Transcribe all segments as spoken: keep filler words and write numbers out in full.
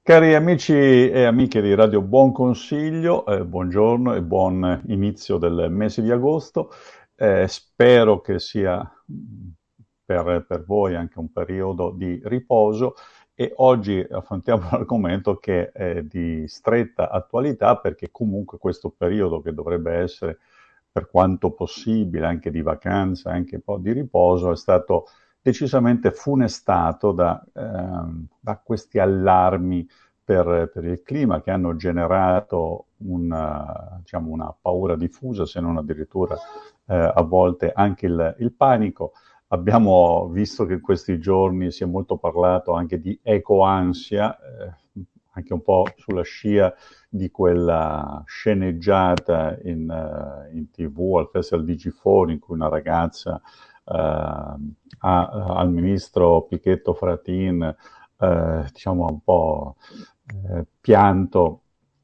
Cari amici e amiche di Radio Buon Consiglio, eh, buongiorno e buon inizio del mese di agosto. Eh, spero che sia mh, per, per voi anche un periodo di riposo e oggi affrontiamo un argomento che è di stretta attualità perché comunque questo periodo che dovrebbe essere per quanto possibile anche di vacanza, anche un po' di riposo, è stato decisamente funestato da, ehm, da questi allarmi per, per il clima che hanno generato una, diciamo, una paura diffusa, se non addirittura eh, a volte anche il, il panico. Abbiamo visto che in questi giorni si è molto parlato anche di ecoansia, eh, anche un po' sulla scia di quella sceneggiata in, uh, in tivù al Festival di Gifone in cui una ragazza uh, ha, al ministro Pichetto Fratin eh, diciamo un po' eh, pianto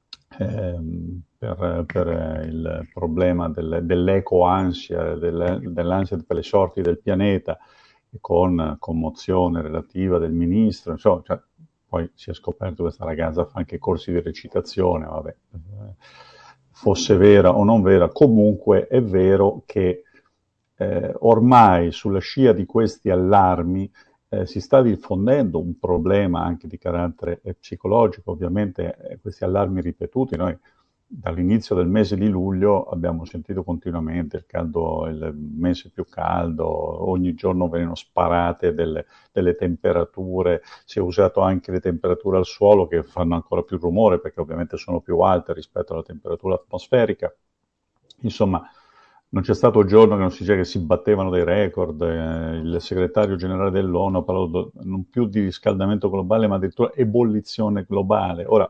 ehm, per, per il problema del, dell'ecoansia, delle, dell'ansia per le sorti del pianeta, e con commozione relativa del ministro, insomma, cioè, poi si è scoperto che questa ragazza fa anche corsi di recitazione, vabbè, eh, fosse vera o non vera, comunque è vero che eh, ormai sulla scia di questi allarmi eh, si sta diffondendo un problema anche di carattere eh, psicologico, ovviamente eh, questi allarmi ripetuti, noi dall'inizio del mese di luglio abbiamo sentito continuamente il caldo, il mese più caldo, ogni giorno vengono sparate delle, delle temperature, si è usato anche le temperature al suolo che fanno ancora più rumore perché ovviamente sono più alte rispetto alla temperatura atmosferica. Insomma, non c'è stato giorno che non si dice che si battevano dei record. Eh, il segretario generale dell'ONU ha parlato non più di riscaldamento globale, ma addirittura ebollizione globale. Ora,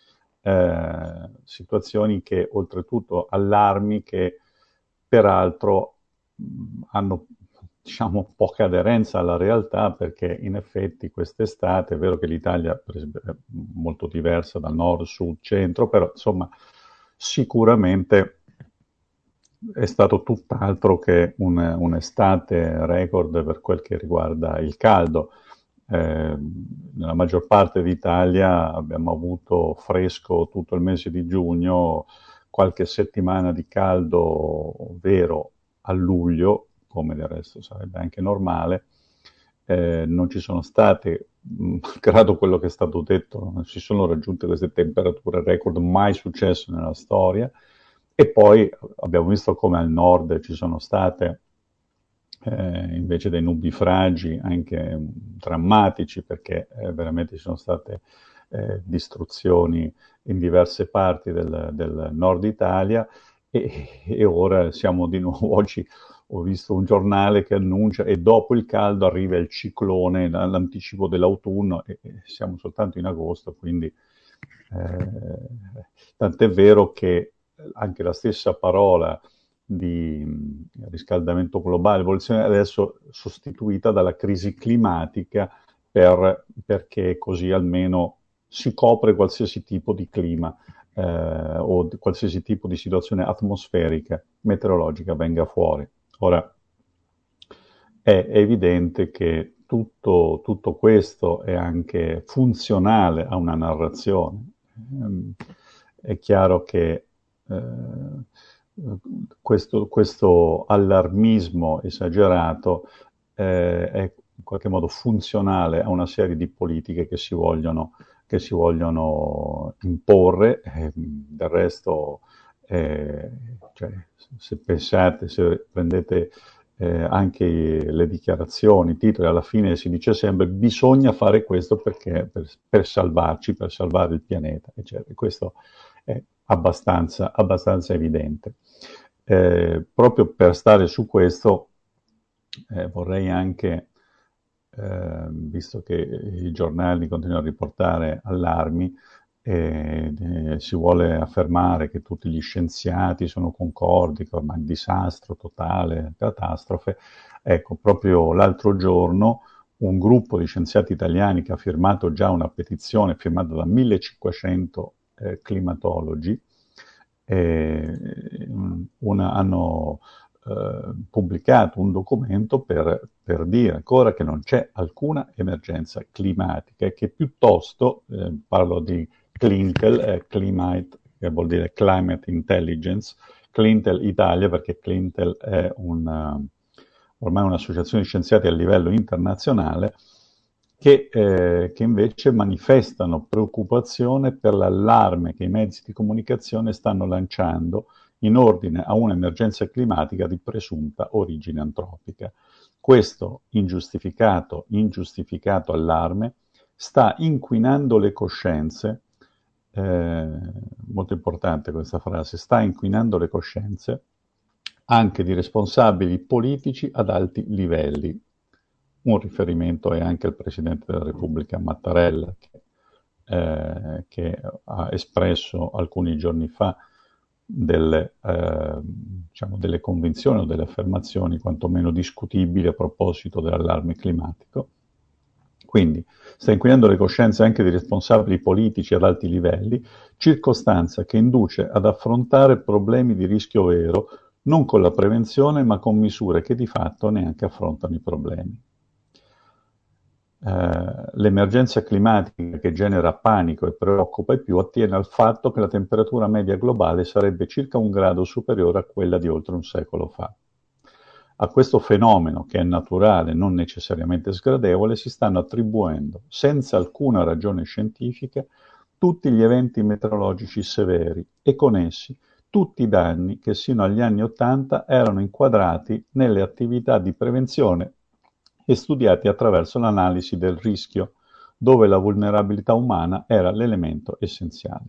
eh, situazioni che oltretutto allarmi che peraltro mh, hanno diciamo poca aderenza alla realtà perché in effetti quest'estate è vero che l'Italia per esempio, è molto diversa dal nord, sud, centro, però insomma sicuramente è stato tutt'altro che un, un'estate record per quel che riguarda il caldo. Eh, nella maggior parte d'Italia abbiamo avuto fresco tutto il mese di giugno, qualche settimana di caldo vero a luglio, come del resto sarebbe anche normale. Eh, non ci sono state, malgrado quello che è stato detto, non si sono raggiunte queste temperature record mai successo nella storia. E poi abbiamo visto come al nord ci sono state eh, invece dei nubifragi anche drammatici perché eh, veramente ci sono state eh, distruzioni in diverse parti del, del nord Italia e, e ora siamo di nuovo, oggi ho visto un giornale che annuncia e dopo il caldo arriva il ciclone, l'anticipo dell'autunno e, e siamo soltanto in agosto, quindi eh, tant'è vero che anche la stessa parola di riscaldamento globale, evoluzione adesso sostituita dalla crisi climatica per, perché così almeno si copre qualsiasi tipo di clima eh, o di qualsiasi tipo di situazione atmosferica, meteorologica venga fuori. Ora è evidente che tutto, tutto questo è anche funzionale a una narrazione. Ehm, È chiaro che eh, questo, questo allarmismo esagerato eh, è in qualche modo funzionale a una serie di politiche che si vogliono, che si vogliono imporre. Eh, del resto, eh, cioè, se pensate, se prendete eh, anche le dichiarazioni, i titoli, alla fine si dice sempre bisogna fare questo perché per, per salvarci, per salvare il pianeta, eccetera. Questo è abbastanza, abbastanza evidente. Eh, proprio per stare su questo eh, vorrei anche, eh, visto che i giornali continuano a riportare allarmi, e eh, si vuole affermare che tutti gli scienziati sono concordi che ormai è un disastro totale, catastrofe. Ecco, proprio l'altro giorno un gruppo di scienziati italiani che ha firmato già una petizione firmata da millecinquecento eh, climatologi, eh, una, hanno eh, pubblicato un documento per, per dire ancora che non c'è alcuna emergenza climatica e che piuttosto, eh, parlo di Clintel, eh, Climate, che vuol dire Climate Intelligence, Clintel Italia, perché Clintel è una, ormai un'associazione di scienziati a livello internazionale, che, eh, che invece manifestano preoccupazione per l'allarme che i mezzi di comunicazione stanno lanciando in ordine a un'emergenza climatica di presunta origine antropica. Questo ingiustificato, ingiustificato allarme sta inquinando le coscienze, eh, molto importante questa frase, sta inquinando le coscienze anche di responsabili politici ad alti livelli. Un riferimento è anche il Presidente della Repubblica Mattarella, che, eh, che ha espresso alcuni giorni fa delle, eh, diciamo, delle convinzioni o delle affermazioni quantomeno discutibili a proposito dell'allarme climatico. Quindi sta inquinando le coscienze anche di responsabili politici ad alti livelli, circostanza che induce ad affrontare problemi di rischio vero non con la prevenzione ma con misure che di fatto neanche affrontano i problemi. Eh, l'emergenza climatica che genera panico e preoccupa i più attiene al fatto che la temperatura media globale sarebbe circa un grado superiore a quella di oltre un secolo fa. A questo fenomeno, che è naturale, non necessariamente sgradevole, si stanno attribuendo, senza alcuna ragione scientifica, tutti gli eventi meteorologici severi e con essi tutti i danni che sino agli anni Ottanta erano inquadrati nelle attività di prevenzione e studiati attraverso l'analisi del rischio, dove la vulnerabilità umana era l'elemento essenziale.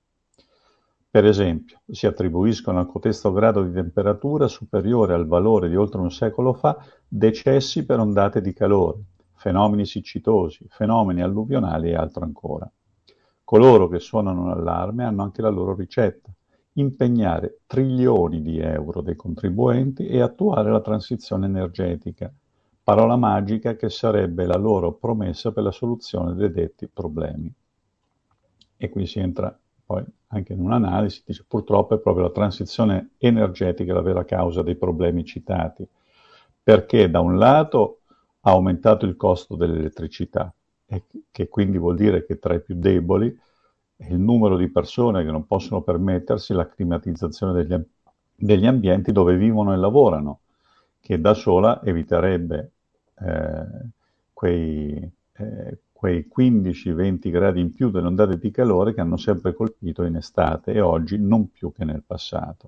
Per esempio, si attribuiscono al cotesto grado di temperatura superiore al valore di oltre un secolo fa decessi per ondate di calore, fenomeni siccitosi, fenomeni alluvionali e altro ancora. Coloro che suonano un allarme hanno anche la loro ricetta: impegnare trilioni di euro dei contribuenti e attuare la transizione energetica, parola magica che sarebbe la loro promessa per la soluzione dei detti problemi. E qui si entra poi anche in un'analisi, dice purtroppo è proprio la transizione energetica la vera causa dei problemi citati, perché da un lato ha aumentato il costo dell'elettricità, e che quindi vuol dire che tra i più deboli è il numero di persone che non possono permettersi la climatizzazione degli, degli ambienti dove vivono e lavorano, che da sola eviterebbe eh, quei, eh, quei quindici venti gradi in più delle ondate di calore che hanno sempre colpito in estate e oggi non più che nel passato.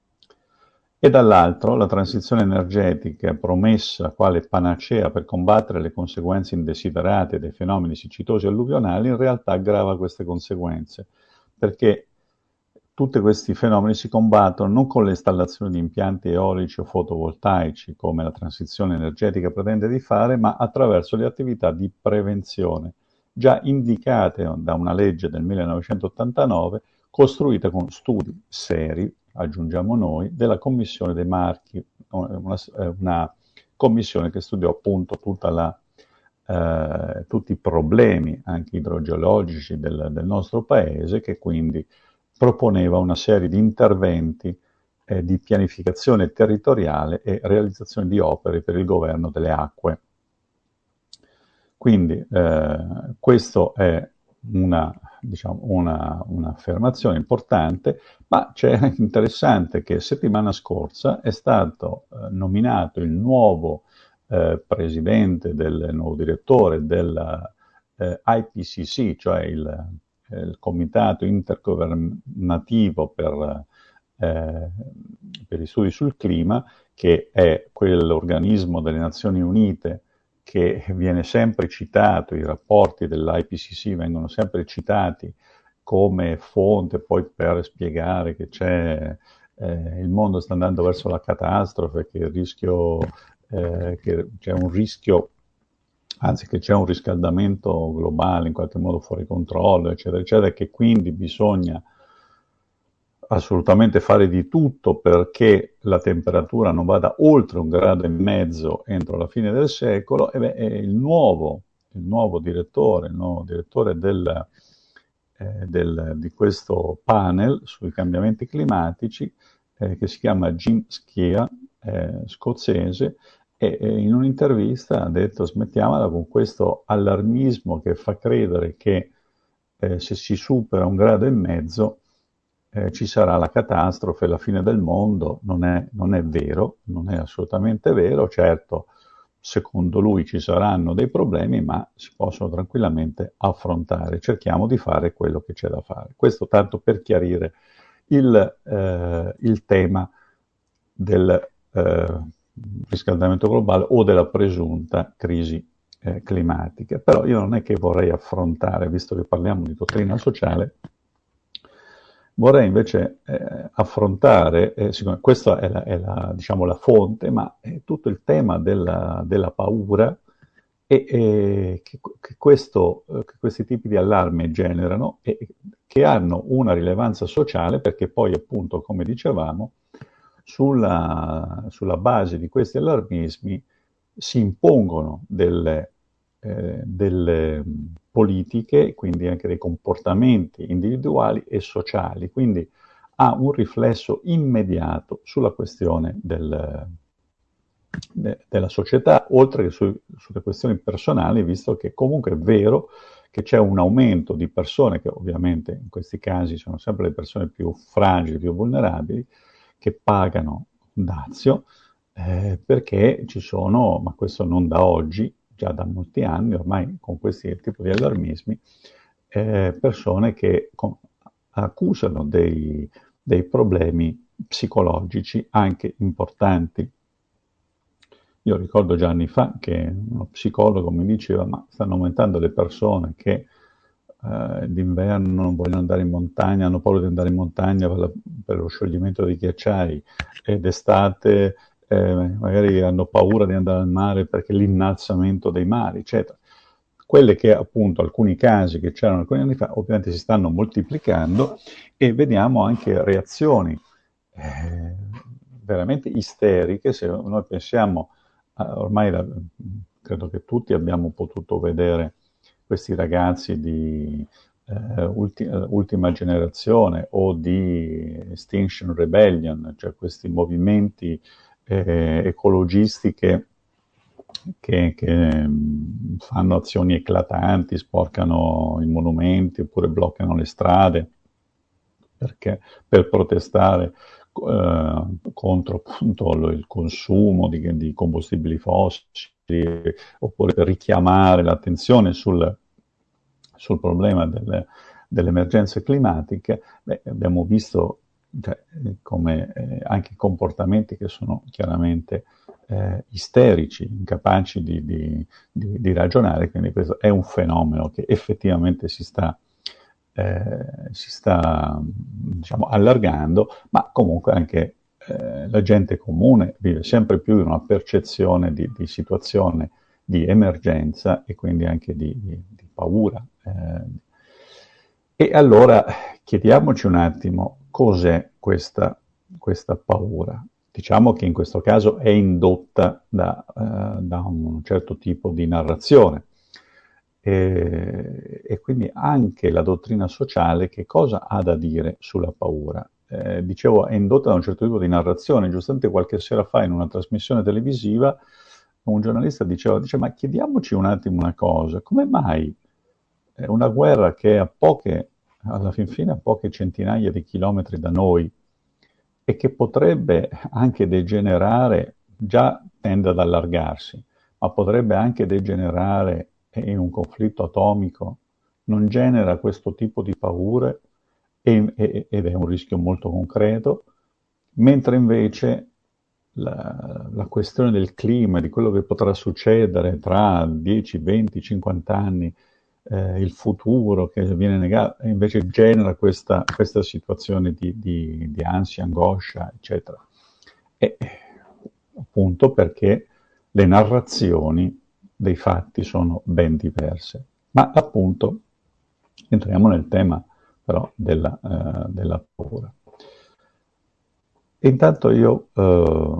E dall'altro la transizione energetica promessa quale panacea per combattere le conseguenze indesiderate dei fenomeni siccitosi e alluvionali in realtà aggrava queste conseguenze, perché tutti questi fenomeni si combattono non con l'installazione di impianti eolici o fotovoltaici, come la transizione energetica pretende di fare, ma attraverso le attività di prevenzione, già indicate da una legge del millenovecentottantanove, costruita con studi seri, aggiungiamo noi, della Commissione dei Marchi, una, una commissione che studiò appunto tutta la, eh, tutti i problemi anche idrogeologici del, del nostro paese, che quindi proponeva una serie di interventi eh, di pianificazione territoriale e realizzazione di opere per il governo delle acque. Quindi eh, questo è una, diciamo, una, un'affermazione importante, ma c'è interessante che settimana scorsa è stato eh, nominato il nuovo eh, presidente, del nuovo direttore del eh, I P C C, cioè il il Comitato Intergovernativo per, eh, per gli studi sul clima, che è quell'organismo delle Nazioni Unite che viene sempre citato, i rapporti dell'I P C C vengono sempre citati come fonte poi per spiegare che c'è, eh, il mondo sta andando verso la catastrofe, che il rischio, eh, che c'è un rischio anzi che c'è un riscaldamento globale in qualche modo fuori controllo, eccetera, eccetera, e che quindi bisogna assolutamente fare di tutto perché la temperatura non vada oltre un grado e mezzo entro la fine del secolo. E beh, il nuovo, il nuovo direttore, il nuovo direttore del, eh, del, di questo panel sui cambiamenti climatici, eh, che si chiama Jim Skia, eh, scozzese, e, e in un'intervista ha detto smettiamola con questo allarmismo che fa credere che eh, se si supera un grado e mezzo eh, ci sarà la catastrofe, la fine del mondo. Non è, non è vero, non è assolutamente vero. Certo, secondo lui ci saranno dei problemi, ma si possono tranquillamente affrontare. Cerchiamo di fare quello che c'è da fare. Questo tanto per chiarire il, eh, il tema del eh, riscaldamento globale o della presunta crisi eh, climatica. Però io non è che vorrei affrontare, visto che parliamo di dottrina sociale, vorrei invece eh, affrontare, eh, siccome questa è, la, è la, diciamo, la fonte, ma è tutto il tema della, della paura e, e che, che, questo, che questi tipi di allarme generano e che hanno una rilevanza sociale, perché poi appunto, come dicevamo, sulla, sulla base di questi allarmismi si impongono delle, eh, delle politiche, quindi anche dei comportamenti individuali e sociali, quindi ha un riflesso immediato sulla questione del, de, della società, oltre che su, sulle questioni personali, visto che comunque è vero che c'è un aumento di persone, che ovviamente in questi casi sono sempre le persone più fragili, più vulnerabili, che pagano un dazio, eh, perché ci sono, ma questo non da oggi, già da molti anni, ormai con questi tipi di allarmismi, eh, persone che con, accusano dei, dei problemi psicologici anche importanti. Io ricordo già anni fa che uno psicologo mi diceva: ma stanno aumentando le persone che eh, d'inverno non vogliono andare in montagna, hanno paura di andare in montagna per, la, per lo scioglimento dei ghiacciai, e d'estate eh, magari hanno paura di andare al mare perché l'innalzamento dei mari, eccetera. Quelle che appunto alcuni casi che c'erano alcuni anni fa ovviamente si stanno moltiplicando, e vediamo anche reazioni eh, veramente isteriche. Se noi pensiamo, ormai la, credo che tutti abbiamo potuto vedere questi ragazzi di eh, ulti, ultima generazione o di Extinction Rebellion, cioè questi movimenti eh, ecologisti che, che, che fanno azioni eclatanti, sporcano i monumenti oppure bloccano le strade perché, per protestare eh, contro appunto il consumo di, di combustibili fossili, oppure per richiamare l'attenzione sul, sul problema delle, delle emergenze climatiche. Beh, abbiamo visto cioè, come eh, anche comportamenti che sono chiaramente eh, isterici, incapaci di, di, di, di ragionare, quindi questo è un fenomeno che effettivamente si sta Eh, si sta diciamo, allargando, ma comunque anche eh, la gente comune vive sempre più in una percezione di, di situazione di emergenza e quindi anche di, di, di paura. Eh. E allora chiediamoci un attimo cos'è questa, questa paura. Diciamo che in questo caso è indotta da, eh, da un certo tipo di narrazione. E, e quindi anche la dottrina sociale che cosa ha da dire sulla paura? Eh, dicevo, è indotta da un certo tipo di narrazione. Giustamente qualche sera fa in una trasmissione televisiva un giornalista diceva, dice, ma chiediamoci un attimo una cosa: come mai una guerra che è a poche, alla fin fine a poche centinaia di chilometri da noi, e che potrebbe anche degenerare, già tende ad allargarsi, ma potrebbe anche degenerare in un conflitto atomico, non genera questo tipo di paure e, e, ed è un rischio molto concreto, mentre invece la, la questione del clima, di quello che potrà succedere tra dieci, venti, cinquanta anni, eh, il futuro che viene negato, invece genera questa, questa situazione di, di, di ansia, angoscia, eccetera. E appunto perché le narrazioni dei fatti sono ben diverse. Ma appunto entriamo nel tema però della, eh, della paura. Intanto io eh,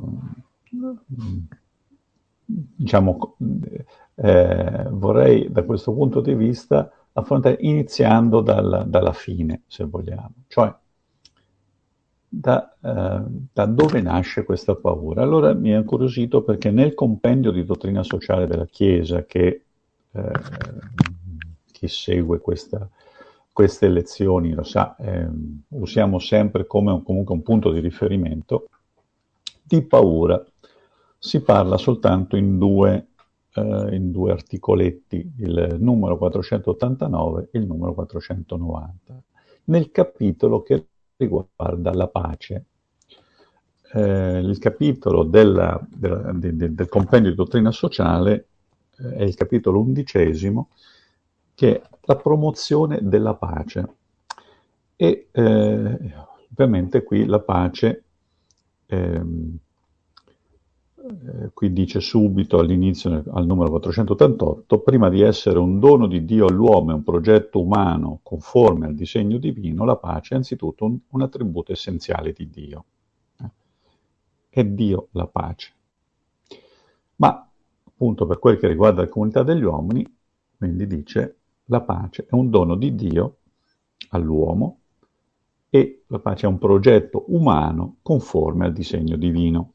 diciamo eh, vorrei da questo punto di vista affrontare iniziando dal, dalla fine, se vogliamo. Cioè, da, eh, da dove nasce questa paura? Allora mi è incuriosito perché nel compendio di dottrina sociale della Chiesa, che eh, chi segue questa, queste lezioni lo sa, eh, usiamo sempre come un, comunque un punto di riferimento, di paura si parla soltanto in due, eh, in due articoletti, il numero quattrocentottantanove e il numero quattrocentonovanta, nel capitolo che riguarda la pace. Eh, il capitolo della, della, de, de, del compendio di dottrina sociale eh, è il capitolo undicesimo, che è la promozione della pace. E eh, ovviamente qui la pace, ehm, eh, qui dice subito all'inizio, al numero quattrocentottantotto, prima di essere un dono di Dio all'uomo e un progetto umano conforme al disegno divino, la pace è anzitutto un, un attributo essenziale di Dio. È Dio la pace. Ma appunto per quel che riguarda la comunità degli uomini, quindi dice la pace è un dono di Dio all'uomo e la pace è un progetto umano conforme al disegno divino.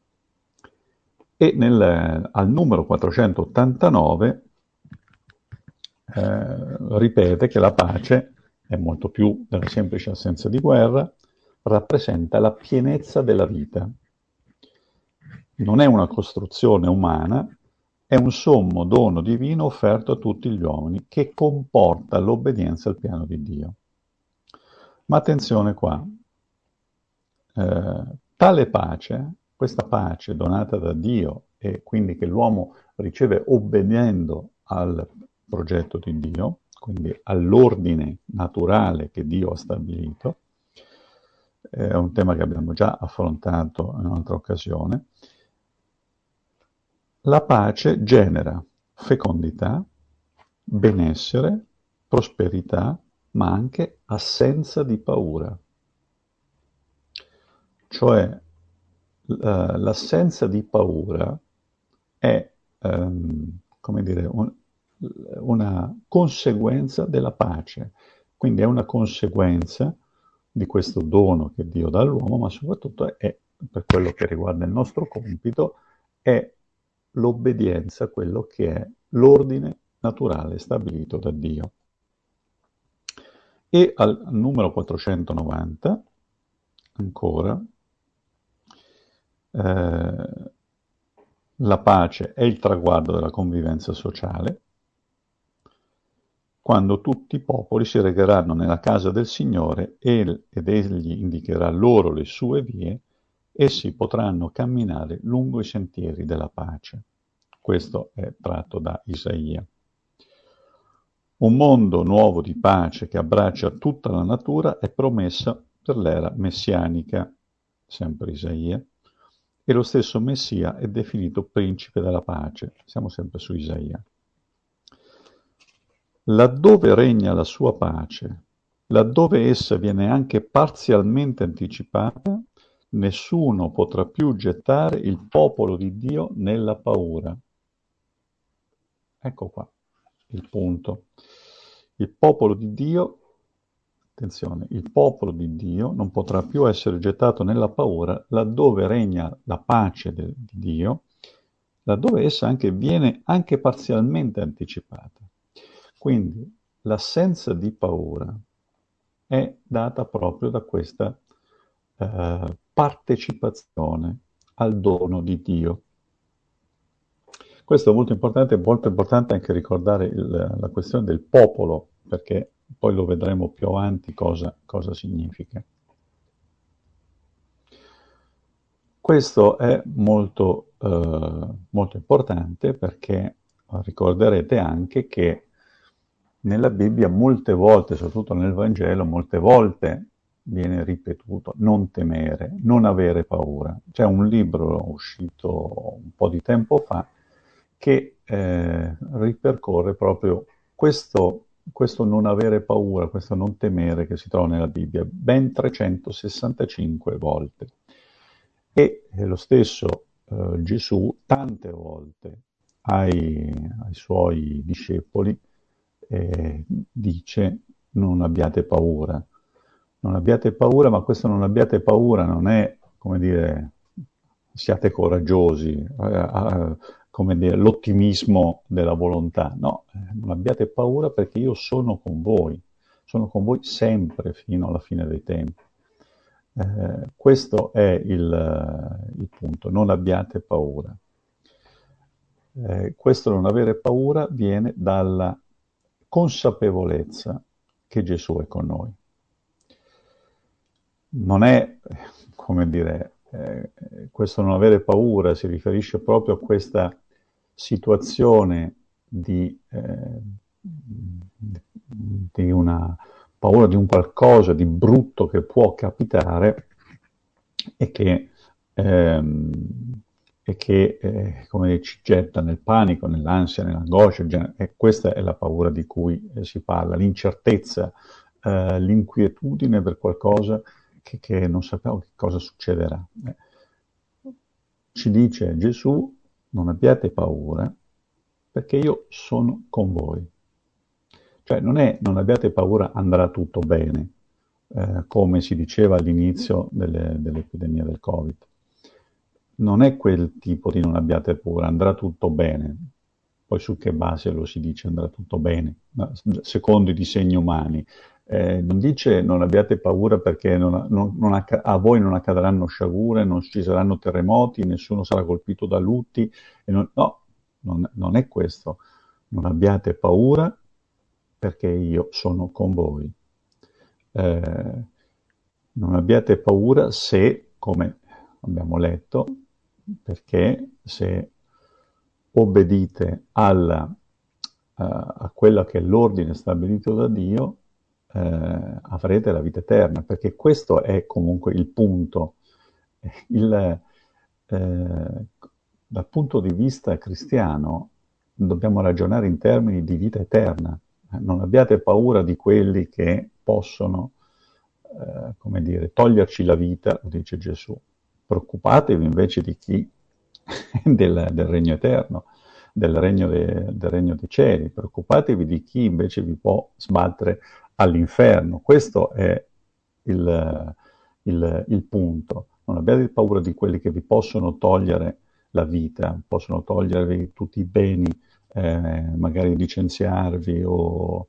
E nel, al numero quattrocentottantanove eh, ripete che la pace è molto più della semplice assenza di guerra, rappresenta la pienezza della vita. Non è una costruzione umana, è un sommo dono divino offerto a tutti gli uomini che comporta l'obbedienza al piano di Dio. Ma attenzione qua, eh, tale pace, questa pace donata da Dio e quindi che l'uomo riceve obbedendo al progetto di Dio, quindi all'ordine naturale che Dio ha stabilito, è un tema che abbiamo già affrontato in un'altra occasione. La pace genera fecondità, benessere, prosperità, ma anche assenza di paura. Cioè l'assenza di paura è, ehm, come dire, un, una conseguenza della pace, quindi è una conseguenza di questo dono che Dio dà all'uomo, ma soprattutto è, per quello che riguarda il nostro compito, è l'obbedienza a quello che è l'ordine naturale stabilito da Dio. E al numero quattrocentonovanta, ancora, eh, la pace è il traguardo della convivenza sociale, quando tutti i popoli si regheranno nella casa del Signore ed egli indicherà loro le sue vie, essi potranno camminare lungo i sentieri della pace. Questo è tratto da Isaia. Un mondo nuovo di pace che abbraccia tutta la natura è promessa per l'era messianica, sempre Isaia, e lo stesso Messia è definito principe della pace. Siamo sempre su Isaia. Laddove regna la sua pace, laddove essa viene anche parzialmente anticipata, nessuno potrà più gettare il popolo di Dio nella paura. Ecco qua il punto. Il popolo di Dio, attenzione, il popolo di Dio non potrà più essere gettato nella paura laddove regna la pace de, di Dio, laddove essa anche viene anche parzialmente anticipata. Quindi l'assenza di paura è data proprio da questa eh, partecipazione al dono di Dio. Questo è molto importante, è molto importante anche ricordare il, la questione del popolo, perché poi lo vedremo più avanti cosa, cosa significa. Questo è molto, eh, molto importante perché ricorderete anche che nella Bibbia molte volte, soprattutto nel Vangelo, molte volte viene ripetuto non temere, non avere paura. C'è un libro uscito un po' di tempo fa che eh, ripercorre proprio questo, questo non avere paura, questo non temere che si trova nella Bibbia, ben trecentosessantacinque volte. E eh, lo stesso eh, Gesù tante volte ai, ai suoi discepoli eh, dice non abbiate paura, non abbiate paura, ma questo non abbiate paura non è, come dire, siate coraggiosi, eh, eh, come dire, l'ottimismo della volontà. No, eh, non abbiate paura perché io sono con voi, sono con voi sempre fino alla fine dei tempi. Eh, questo è il, il punto, non abbiate paura. Eh, questo non avere paura viene dalla consapevolezza che Gesù è con noi. Non è, come dire, eh, questo non avere paura si riferisce proprio a questa situazione di, eh, di una paura di un qualcosa di brutto che può capitare e che, ehm, e che eh, come dire, ci getta nel panico, nell'ansia, nell'angoscia, e questa è la paura di cui eh, si parla, l'incertezza, eh, l'inquietudine per qualcosa che, che non sappiamo che cosa succederà. Eh, ci dice Gesù, non abbiate paura, perché io sono con voi. Cioè non è non abbiate paura, andrà tutto bene, eh, come si diceva all'inizio delle, dell'epidemia del Covid. Non è quel tipo di non abbiate paura, andrà tutto bene. Poi su che base lo si dice andrà tutto bene? Secondo i disegni umani. Eh, non dice non abbiate paura perché non, non, non acc- a voi non accadranno sciagure, non ci saranno terremoti, nessuno sarà colpito da lutti. E non, no, non, non è questo. Non abbiate paura perché io sono con voi. Eh, non abbiate paura se, come abbiamo letto, perché se obbedite alla, uh, a quella che è l'ordine stabilito da Dio, eh, avrete la vita eterna, perché questo è comunque il punto. Il, eh, dal punto di vista cristiano dobbiamo ragionare in termini di vita eterna. Non abbiate paura di quelli che possono, eh, come dire, toglierci la vita, lo dice Gesù. Preoccupatevi invece di chi del, del regno eterno, del regno, de, del regno dei cieli. Preoccupatevi di chi invece vi può sbattere all'inferno. Questo è il, il, il punto. Non abbiate paura di quelli che vi possono togliere la vita, possono togliervi tutti i beni, eh, magari licenziarvi o,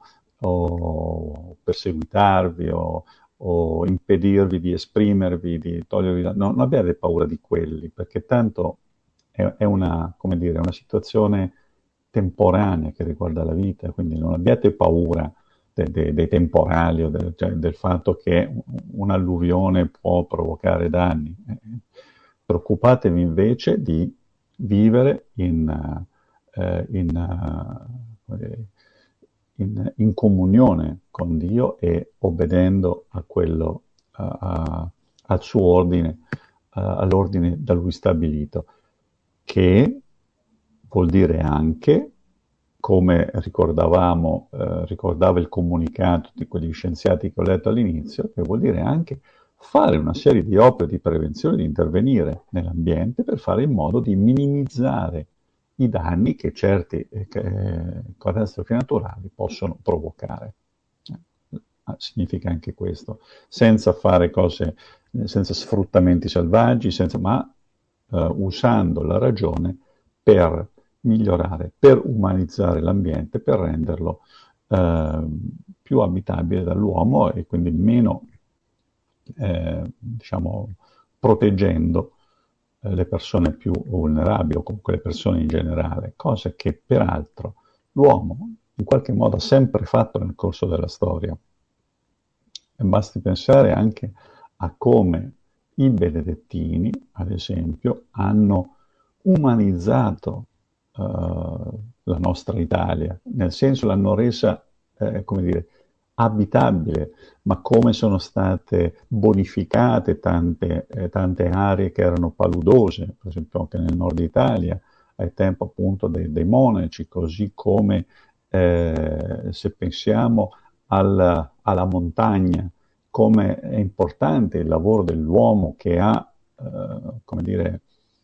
o perseguitarvi o, o impedirvi di esprimervi, di togliervi la... no, non abbiate paura di quelli, perché tanto è, è una, come dire, una situazione temporanea che riguarda la vita, quindi non abbiate paura de, de, dei temporali o del, cioè, del fatto che un'alluvione può provocare danni. Preoccupatevi invece di vivere in, eh, in, uh, in, in comunione con Dio e obbedendo a quello, a, a, al suo ordine, a, all'ordine da lui stabilito, che vuol dire anche, come ricordavamo, eh, ricordava il comunicato di quegli scienziati che ho letto all'inizio, che vuol dire anche fare una serie di opere di prevenzione, di intervenire nell'ambiente per fare in modo di minimizzare i danni che certi eh, catastrofi naturali possono provocare. Eh, significa anche questo, senza fare cose, senza sfruttamenti selvaggi, senza, ma eh, usando la ragione per migliorare, per umanizzare l'ambiente, per renderlo eh, più abitabile dall'uomo e quindi meno, eh, diciamo, proteggendo eh, le persone più vulnerabili o comunque le persone in generale, cosa che peraltro l'uomo in qualche modo ha sempre fatto nel corso della storia. E basti pensare anche a come i benedettini, ad esempio, hanno umanizzato uh, la nostra Italia, nel senso l'hanno resa, eh, come dire, abitabile, ma come sono state bonificate tante, eh, tante aree che erano paludose, per esempio anche nel nord Italia, ai tempi appunto dei, dei monaci, così come eh, se pensiamo alla, alla montagna, come è importante il lavoro dell'uomo che ha, eh, come dire,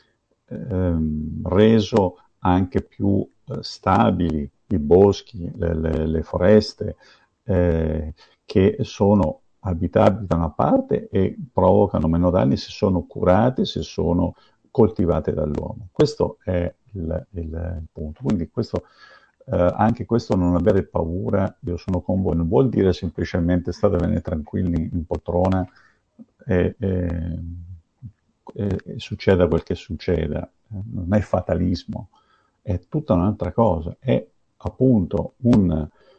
ehm, reso anche più eh, stabili i boschi, le, le, le foreste, eh, che sono abitabili da una parte e provocano meno danni se sono curate, se sono coltivate dall'uomo. Questo è il, il, il punto. Quindi questo, eh, anche questo non avere paura, io sono con voi, non vuol dire semplicemente statevene tranquilli in poltrona e, e, e, e succeda quel che succeda. Non è fatalismo, è tutta un'altra cosa, è appunto un...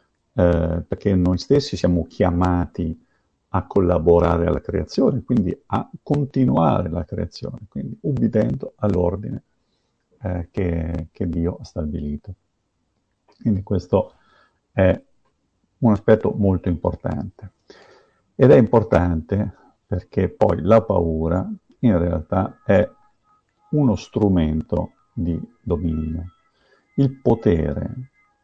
Eh, perché noi stessi siamo chiamati a collaborare alla creazione, quindi a continuare la creazione, quindi ubbidendo all'ordine eh, che, che Dio ha stabilito. Quindi questo è un aspetto molto importante. Ed è importante perché poi la paura in realtà è uno strumento di dominio. Il potere,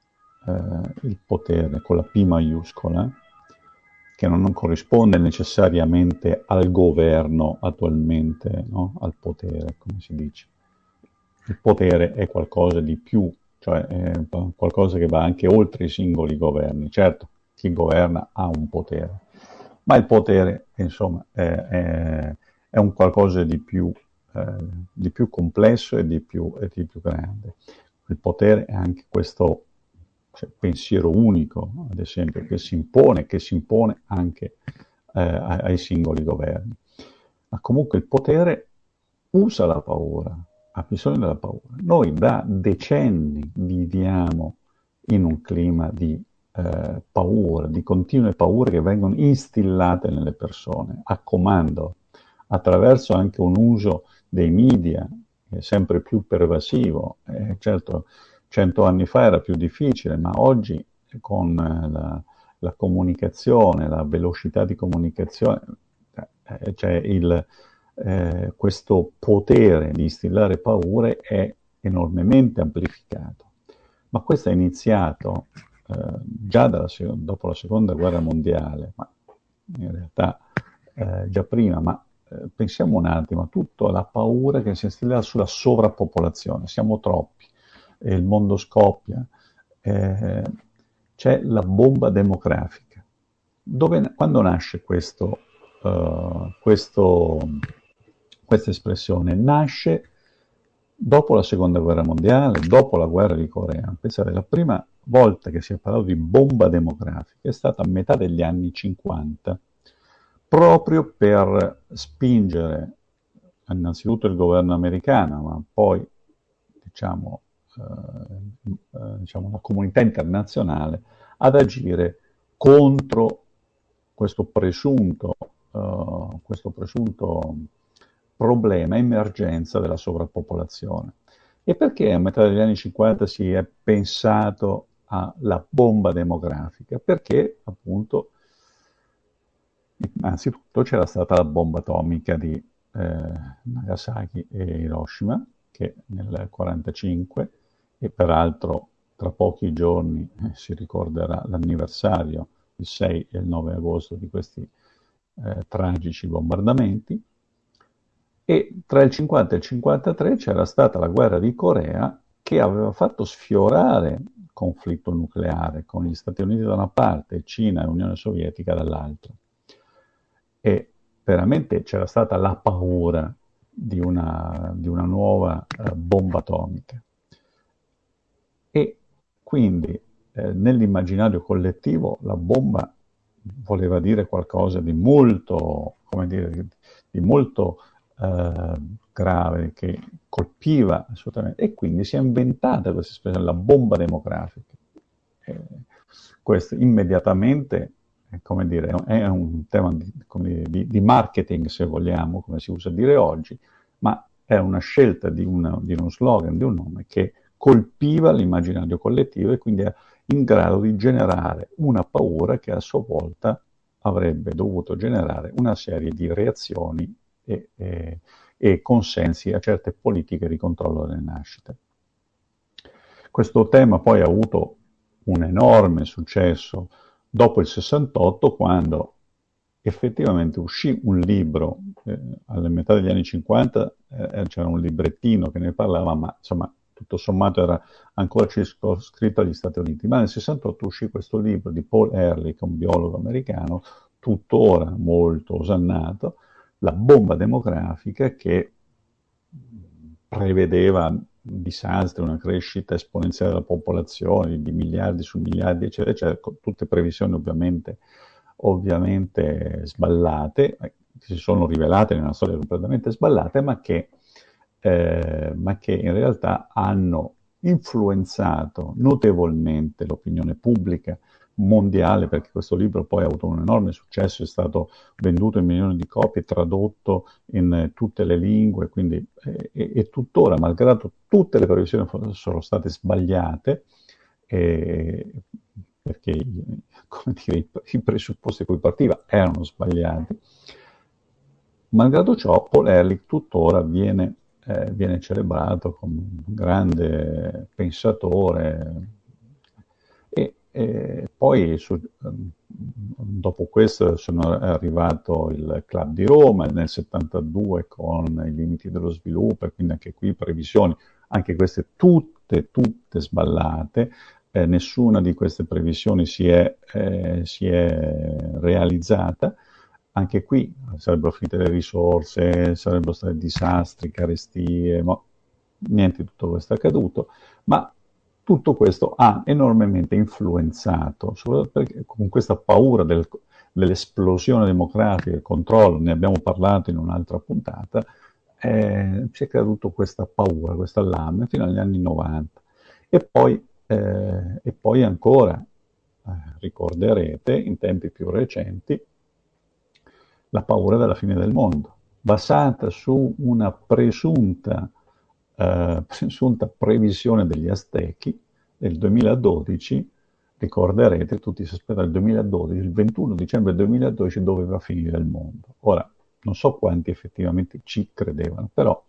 eh, il potere con la P maiuscola, che non corrisponde necessariamente al governo attualmente, no? Al potere, come si dice. Il potere è qualcosa di più, cioè è qualcosa che va anche oltre i singoli governi. Certo, chi governa ha un potere, ma il potere, insomma, è, è, è un qualcosa di più, eh, di più complesso e di più, e di più grande. Il potere è anche questo, cioè, pensiero unico, ad esempio, che si impone, che si impone anche eh, ai singoli governi. Ma comunque il potere usa la paura, ha bisogno della paura. Noi da decenni viviamo in un clima di eh, paura, di continue paure che vengono instillate nelle persone, a comando, attraverso anche un uso dei media eh, sempre più pervasivo. Eh, certo, cento anni fa era più difficile, ma oggi con la, la comunicazione, la velocità di comunicazione, eh, cioè il, eh, questo potere di instillare paure è enormemente amplificato. Ma questo è iniziato eh, già dalla, dopo la seconda guerra mondiale, ma in realtà eh, già prima, ma eh, pensiamo un attimo a tutta la paura che si è instillata sulla sovrappopolazione, siamo troppi, e il mondo scoppia, eh, c'è la bomba demografica. Dove, quando nasce questo, uh, questo, questa espressione? Nasce dopo la seconda guerra mondiale, dopo la guerra di Corea. Pensate, la prima volta che si è parlato di bomba demografica è stata a metà degli anni cinquanta, proprio per spingere innanzitutto il governo americano, ma poi diciamo, eh, eh, diciamo la comunità internazionale ad agire contro questo presunto, uh, questo presunto problema, emergenza della sovrappopolazione. E perché a metà degli anni cinquanta si è pensato alla bomba demografica? Perché appunto, innanzitutto c'era stata la bomba atomica di eh, Nagasaki e Hiroshima, che nel quarantacinque, e peraltro tra pochi giorni eh, si ricorderà l'anniversario, il sei e il nove agosto, di questi eh, tragici bombardamenti. E tra il cinquanta e il cinquantatré c'era stata la guerra di Corea, che aveva fatto sfiorare il conflitto nucleare con gli Stati Uniti da una parte, Cina e Unione Sovietica dall'altra. E veramente c'era stata la paura di una, di una nuova eh, bomba atomica. E quindi eh, nell'immaginario collettivo la bomba voleva dire qualcosa di molto, come dire, di molto eh, grave, che colpiva assolutamente, e quindi si è inventata questa espressione, la bomba demografica. Eh, questo immediatamente, eh, come dire, è un tema di, dire, di, di marketing, se vogliamo, come si usa dire oggi, ma è una scelta di, una, di uno slogan, di un nome che colpiva l'immaginario collettivo e quindi è in grado di generare una paura che a sua volta avrebbe dovuto generare una serie di reazioni e, e, e consensi a certe politiche di controllo delle nascite. Questo tema poi ha avuto un enorme successo dopo il sessantotto, quando effettivamente uscì un libro, eh, alla metà degli anni cinquanta eh, c'era un librettino che ne parlava, ma insomma tutto sommato era ancora scritto agli Stati Uniti, ma nel sessantotto uscì questo libro di Paul Ehrlich, un biologo americano, tuttora molto osannato, la bomba demografica che prevedeva disastri, una crescita esponenziale della popolazione di miliardi su miliardi, eccetera, eccetera, con tutte previsioni ovviamente, ovviamente sballate, che si sono rivelate nella storia completamente sballate, ma che, eh, ma che in realtà hanno influenzato notevolmente l'opinione pubblica mondiale, perché questo libro poi ha avuto un enorme successo, è stato venduto in milioni di copie, tradotto in eh, tutte le lingue, quindi eh, e, e tuttora, malgrado tutte le previsioni fossero state sbagliate, eh, perché come dire, i, i presupposti da cui partiva erano sbagliati, malgrado ciò Paul Ehrlich tuttora viene, eh, viene celebrato come un grande pensatore. E, e poi su, dopo questo sono arrivato il Club di Roma nel settantadue con i limiti dello sviluppo, e quindi anche qui previsioni, anche queste tutte, tutte sballate, eh, nessuna di queste previsioni si è, eh, si è realizzata. Anche qui sarebbero finite le risorse, sarebbero stati disastri, carestie, ma niente di tutto questo è accaduto. Ma tutto questo ha enormemente influenzato, perché con questa paura del, dell'esplosione democratica, il controllo, ne abbiamo parlato in un'altra puntata, eh, si è creato questa paura, questo allarme fino agli anni novanta. E poi, eh, e poi ancora, eh, ricorderete, in tempi più recenti, la paura della fine del mondo, basata su una presunta Uh, presunta previsione degli Aztechi del duemiladodici, ricorderete, tutti si aspettano il duemiladodici, il ventuno dicembre duemiladodici doveva finire il mondo. Ora, non so quanti effettivamente ci credevano, però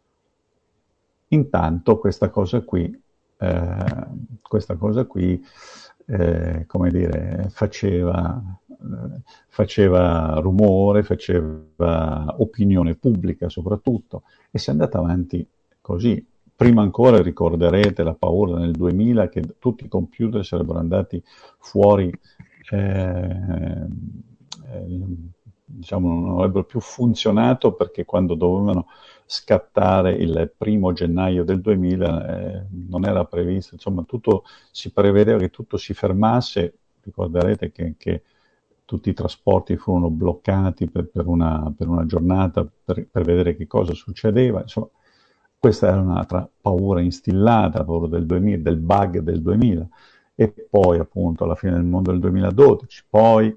intanto questa cosa qui, eh, questa cosa qui, eh, come dire, faceva, eh, faceva rumore, faceva opinione pubblica soprattutto, e si è andata avanti così. Prima ancora ricorderete la paura nel duemila che tutti i computer sarebbero andati fuori, eh, eh, diciamo non avrebbero più funzionato, perché quando dovevano scattare il primo gennaio del duemila eh, non era previsto, insomma tutto si prevedeva che tutto si fermasse. Ricorderete che, che tutti i trasporti furono bloccati per, per, una, per una giornata per, per vedere che cosa succedeva, insomma. Questa era un'altra paura instillata, la paura del duemila, del bug del duemila, e poi appunto alla fine del mondo del duemiladodici, poi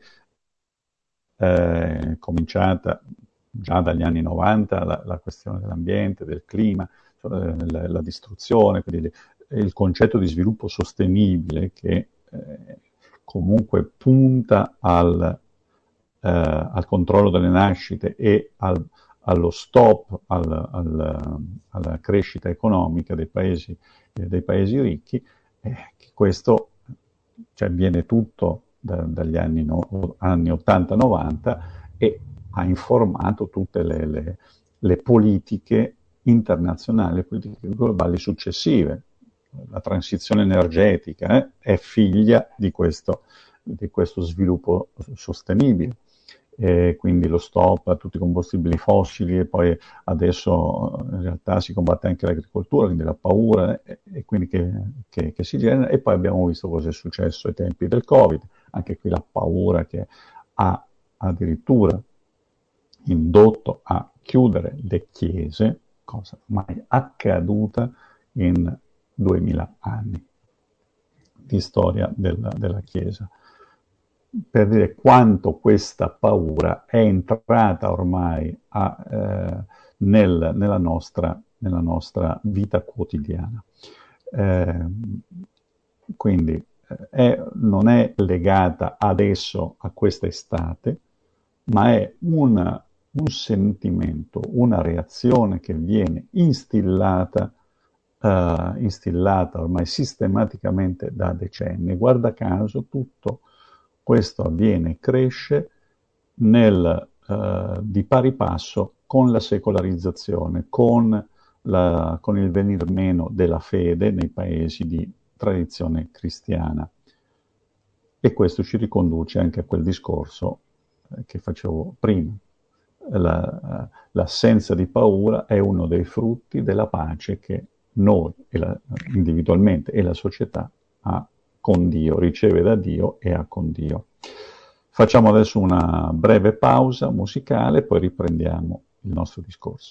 è cominciata già dagli anni novanta la, la questione dell'ambiente, del clima, cioè, la, la distruzione, quindi il concetto di sviluppo sostenibile che eh, comunque punta al, eh, al controllo delle nascite e al allo stop al, al, alla crescita economica dei paesi, eh, dei paesi ricchi, eh, che questo cioè, viene tutto da, dagli anni, no, anni ottanta novanta, e ha informato tutte le, le, le politiche internazionali, le politiche globali successive. La transizione energetica eh, è figlia di questo, di questo sviluppo sostenibile. E quindi lo stop a tutti i combustibili fossili, e poi adesso in realtà si combatte anche l'agricoltura, quindi la paura e, e quindi che, che, che si genera. E poi abbiamo visto cosa è successo ai tempi del Covid, anche qui la paura che ha addirittura indotto a chiudere le chiese, cosa mai accaduta in duemila anni di storia della, della Chiesa. Per dire quanto questa paura è entrata ormai a, eh, nel, nella, nostra, nella nostra vita quotidiana. Eh, quindi eh, è, non è legata adesso a questa estate, ma è una, un sentimento, una reazione che viene instillata, eh, instillata ormai sistematicamente da decenni. Guarda caso tutto questo avviene e cresce nel, eh, di pari passo con la secolarizzazione, con, la, con il venir meno della fede nei paesi di tradizione cristiana. E questo ci riconduce anche a quel discorso che facevo prima. La, l'assenza di paura è uno dei frutti della pace che noi e la, individualmente e la società ha con Dio, riceve da Dio e ha con Dio. Facciamo adesso una breve pausa musicale, poi riprendiamo il nostro discorso.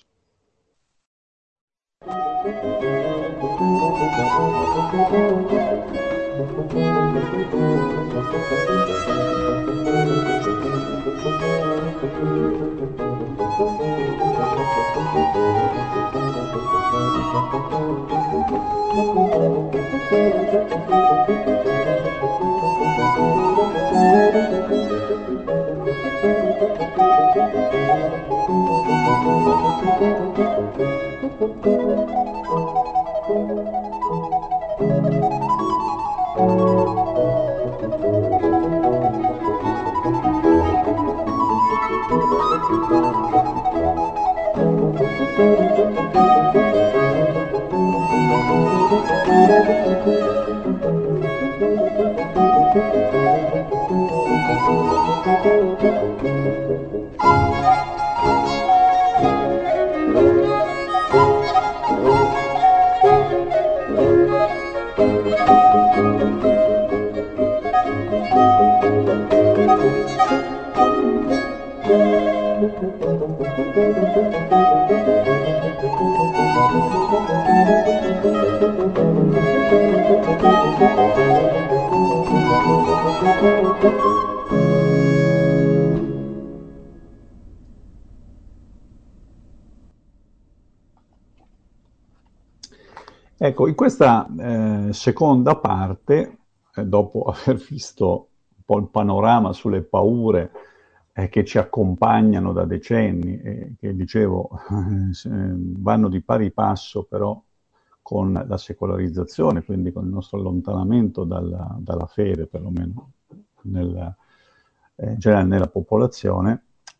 Ecco, in questa eh, seconda parte, eh, dopo aver visto un po' il panorama sulle paure eh, che ci accompagnano da decenni e che, dicevo, eh, vanno di pari passo però con la secolarizzazione, quindi con il nostro allontanamento dalla, dalla fede, perlomeno nel, eh, in generale nella popolazione,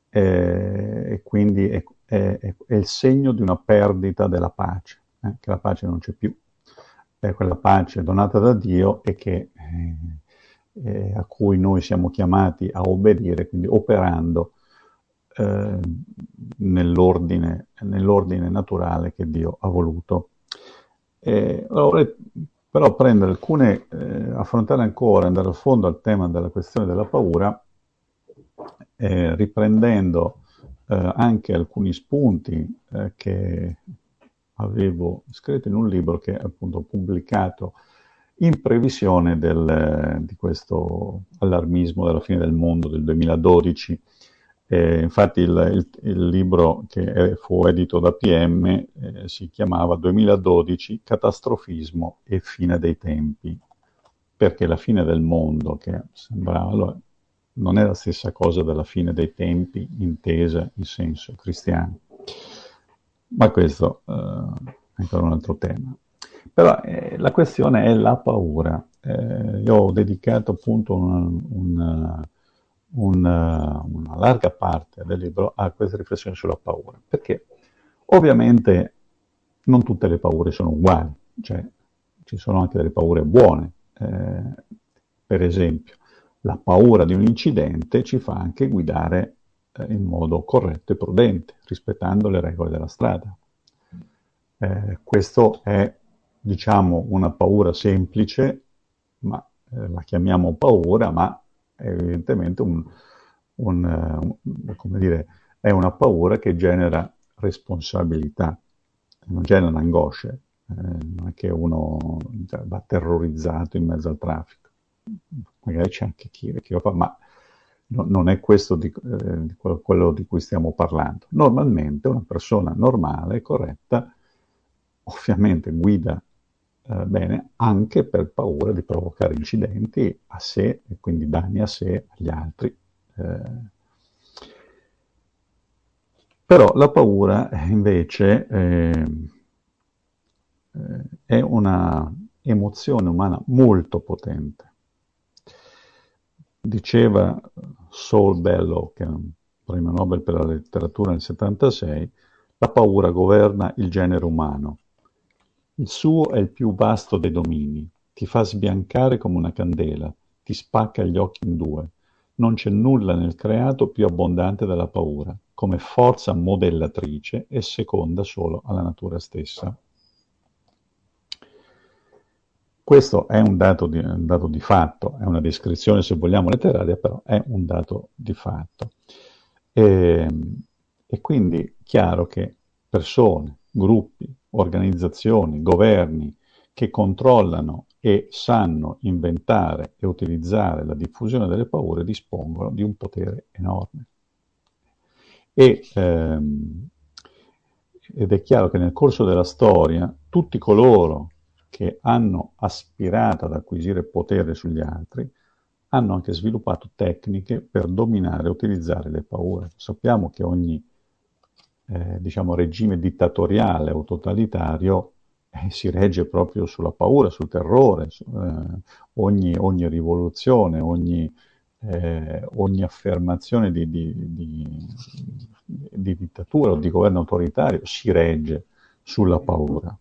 eh, e quindi è, è, è il segno di una perdita della pace. Eh, che la pace non c'è più, è quella pace donata da Dio e che, eh, eh, a cui noi siamo chiamati a obbedire, quindi operando eh, nell'ordine, nell'ordine naturale che Dio ha voluto. Eh, vorrei però prendere alcune, eh, affrontare ancora, andare a fondo al tema della questione della paura, eh, riprendendo eh, anche alcuni spunti eh, che avevo scritto in un libro che è appunto pubblicato in previsione del, di questo allarmismo della fine del mondo del duemiladodici. Eh, infatti il, il, il libro che fu edito da P M eh, si chiamava duemiladodici, Catastrofismo e fine dei tempi, perché la fine del mondo, che sembrava, allora, non è la stessa cosa della fine dei tempi intesa in senso cristiano. Ma questo eh, è ancora un altro tema. Però eh, la questione è la paura. Eh, io ho dedicato appunto una, una, una, una larga parte del libro a queste riflessioni sulla paura, perché ovviamente non tutte le paure sono uguali, cioè ci sono anche delle paure buone. Eh, per esempio, la paura di un incidente ci fa anche guidare in modo corretto e prudente, rispettando le regole della strada. Eh, questo è, diciamo, una paura semplice, ma eh, la chiamiamo paura, ma è evidentemente un, un, un, come dire, è una paura che genera responsabilità, non genera angosce, eh, non è che uno va terrorizzato in mezzo al traffico. Magari c'è anche chi, chi lo fa, ma no, non è questo di, eh, di quello, quello di cui stiamo parlando. Normalmente una persona normale, corretta, ovviamente guida eh, bene anche per paura di provocare incidenti a sé e quindi danni a sé e agli altri. Eh. Però la paura invece eh, eh, è una emozione umana molto potente. Diceva Saul Bellow, che è un premio Nobel per la letteratura nel settantasei, la paura governa il genere umano. Il suo è il più vasto dei domini, ti fa sbiancare come una candela, ti spacca gli occhi in due, Non c'è nulla nel creato più abbondante della paura, come forza modellatrice e seconda solo alla natura stessa. Questo è un dato di, un dato di fatto, è una descrizione se vogliamo letteraria, però è un dato di fatto. E, e quindi chiaro che persone, gruppi, organizzazioni, governi che controllano e sanno inventare e utilizzare la diffusione delle paure dispongono di un potere enorme. E, ehm, ed è chiaro che nel corso della storia tutti coloro che hanno aspirato ad acquisire potere sugli altri hanno anche sviluppato tecniche per dominare e utilizzare le paure. Sappiamo che ogni eh, diciamo, regime dittatoriale o totalitario eh, si regge proprio sulla paura, sul terrore. Su, eh, ogni, ogni rivoluzione, ogni, eh, ogni affermazione di, di, di, di dittatura o di governo autoritario si regge sulla paura.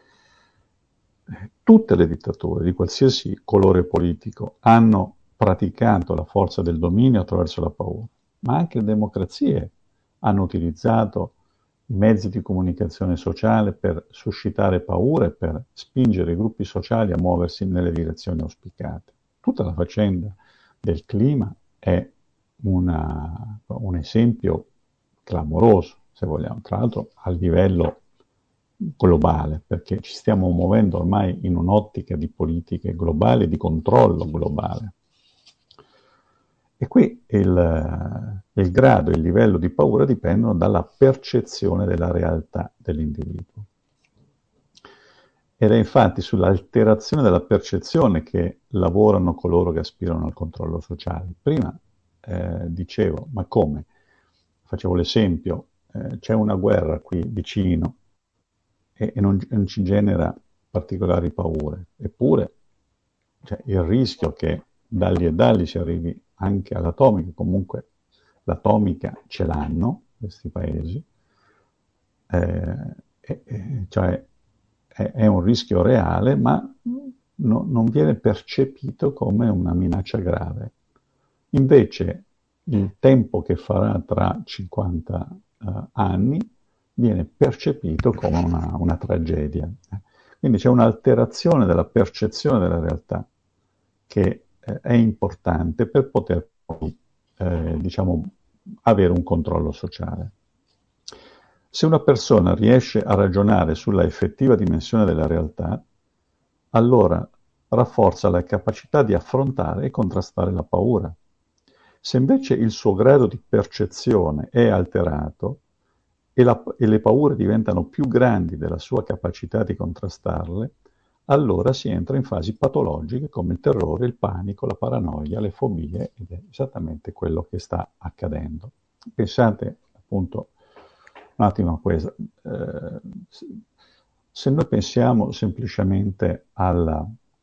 Tutte le dittature di qualsiasi colore politico hanno praticato la forza del dominio attraverso la paura, ma anche le democrazie hanno utilizzato i mezzi di comunicazione sociale per suscitare paura e per spingere i gruppi sociali a muoversi nelle direzioni auspicate. Tutta la faccenda del clima è una, un esempio clamoroso, se vogliamo, tra l'altro a livello globale, perché ci stiamo muovendo ormai in un'ottica di politiche globali, di controllo globale. E qui il, il grado e il livello di paura dipendono dalla percezione della realtà dell'individuo. Ed è infatti sull'alterazione della percezione che lavorano coloro che aspirano al controllo sociale. Prima eh, dicevo, ma come? Facevo l'esempio, eh, c'è una guerra qui vicino e, e non, non ci genera particolari paure, eppure cioè, il rischio che dalli e dalli si arrivi anche all'atomica, comunque l'atomica ce l'hanno questi paesi, eh, eh, cioè è, è un rischio reale, ma no, non viene percepito come una minaccia grave. Invece il tempo che farà tra cinquanta uh, anni viene percepito come una, una tragedia. Quindi c'è un'alterazione della percezione della realtà che eh, è importante per poter poi, eh, diciamo, avere un controllo sociale. Se una persona riesce a ragionare sulla effettiva dimensione della realtà, allora rafforza la capacità di affrontare e contrastare la paura. Se invece il suo grado di percezione è alterato e, la, e le paure diventano più grandi della sua capacità di contrastarle, allora si entra in fasi patologiche come il terrore, il panico, la paranoia, le fobie, ed è esattamente quello che sta accadendo. Pensate appunto un attimo a questo. Eh, se noi pensiamo semplicemente alla,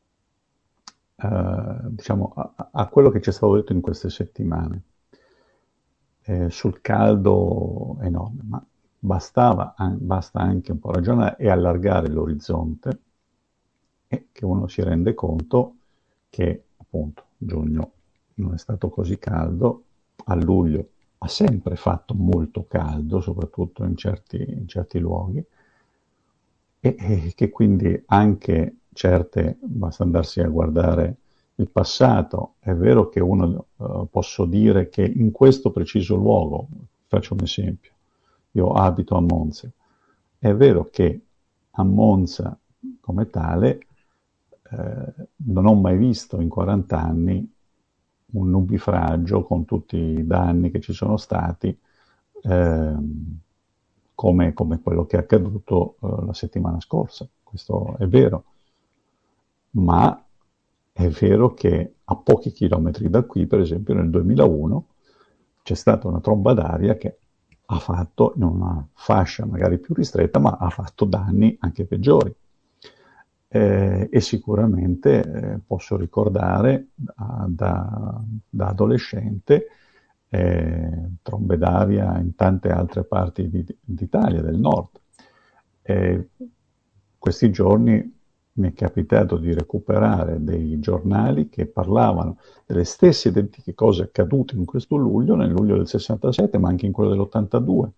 eh, diciamo, a, a quello che ci è stato detto in queste settimane, eh, sul caldo enorme, ma bastava, basta anche un po' ragionare e allargare l'orizzonte e che uno si rende conto che appunto giugno non è stato così caldo, a luglio ha sempre fatto molto caldo, soprattutto in certi, in certi luoghi, e, e che quindi anche certe, basta andarsi a guardare il passato, è vero che uno uh, posso dire che in questo preciso luogo, faccio un esempio, io abito a Monza, è vero che a Monza come tale eh, non ho mai visto in quaranta anni un nubifragio con tutti i danni che ci sono stati ehm, come, come quello che è accaduto eh, la settimana scorsa. Questo è vero, ma è vero che a pochi chilometri da qui, per esempio nel duemilauno, c'è stata una tromba d'aria che ha fatto, in una fascia magari più ristretta, ma ha fatto danni anche peggiori. Eh, e sicuramente eh, posso ricordare da, da, da adolescente eh, trombe d'aria in tante altre parti di, d'Italia, del nord. Eh, questi giorni mi è capitato di recuperare dei giornali che parlavano delle stesse identiche cose accadute in questo luglio, nel luglio del sessantasette, ma anche in quello dell'ottantadue.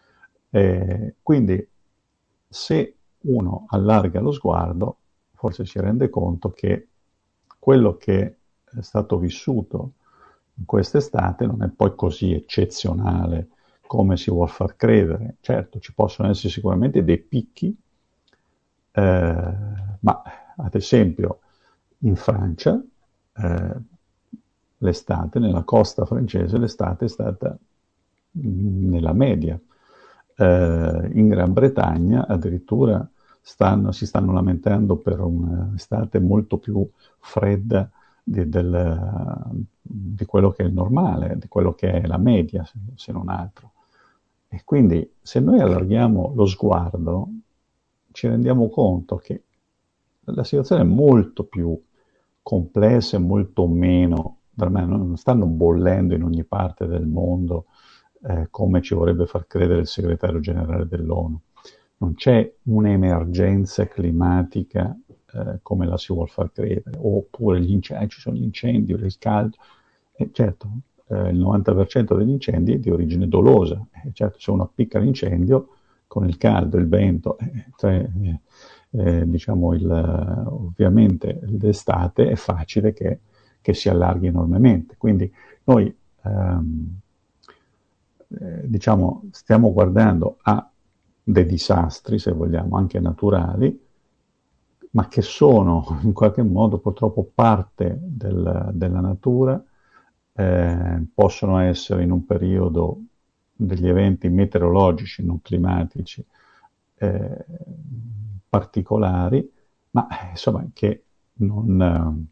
Eh, quindi se uno allarga lo sguardo, forse si rende conto che quello che è stato vissuto in quest'estate non è poi così eccezionale come si vuol far credere. Certo, ci possono essere sicuramente dei picchi, eh, ma ad esempio in Francia eh, l'estate, nella costa francese, l'estate è stata nella media. Eh, in Gran Bretagna addirittura stanno, si stanno lamentando per un'estate molto più fredda di, del, di quello che è il normale, di quello che è la media, se, se non altro. E quindi se noi allarghiamo lo sguardo, ci rendiamo conto che la situazione è molto più complessa e molto meno, per me non stanno bollendo in ogni parte del mondo eh, come ci vorrebbe far credere il segretario generale dell'ONU. Non c'è un'emergenza climatica eh, come la si vuol far credere, oppure gli incendi, ci sono gli incendi, il caldo. E certo, eh, il novanta per cento degli incendi è di origine dolosa. E certo, se uno appicca l'incendio con il caldo, il vento, eh, cioè, eh, eh, diciamo il, ovviamente d'estate è facile che, che si allarghi enormemente. Quindi noi ehm, eh, diciamo, stiamo guardando a dei disastri, se vogliamo, anche naturali, ma che sono in qualche modo purtroppo parte del, della natura, eh, possono essere in un periodo degli eventi meteorologici, non climatici, eh, particolari, ma insomma che non,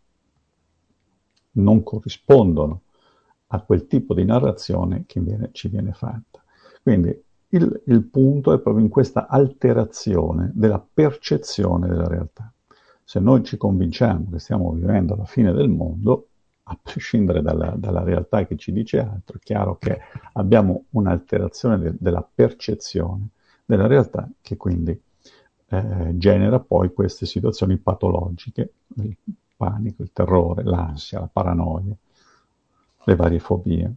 non corrispondono a quel tipo di narrazione che viene, ci viene fatta. Quindi il, il punto è proprio in questa alterazione della percezione della realtà. Se noi ci convinciamo che stiamo vivendo la fine del mondo, a prescindere dalla, dalla realtà che ci dice altro, è chiaro che abbiamo un'alterazione de, della percezione della realtà che quindi eh, genera poi queste situazioni patologiche, il panico, il terrore, l'ansia, la paranoia, le varie fobie.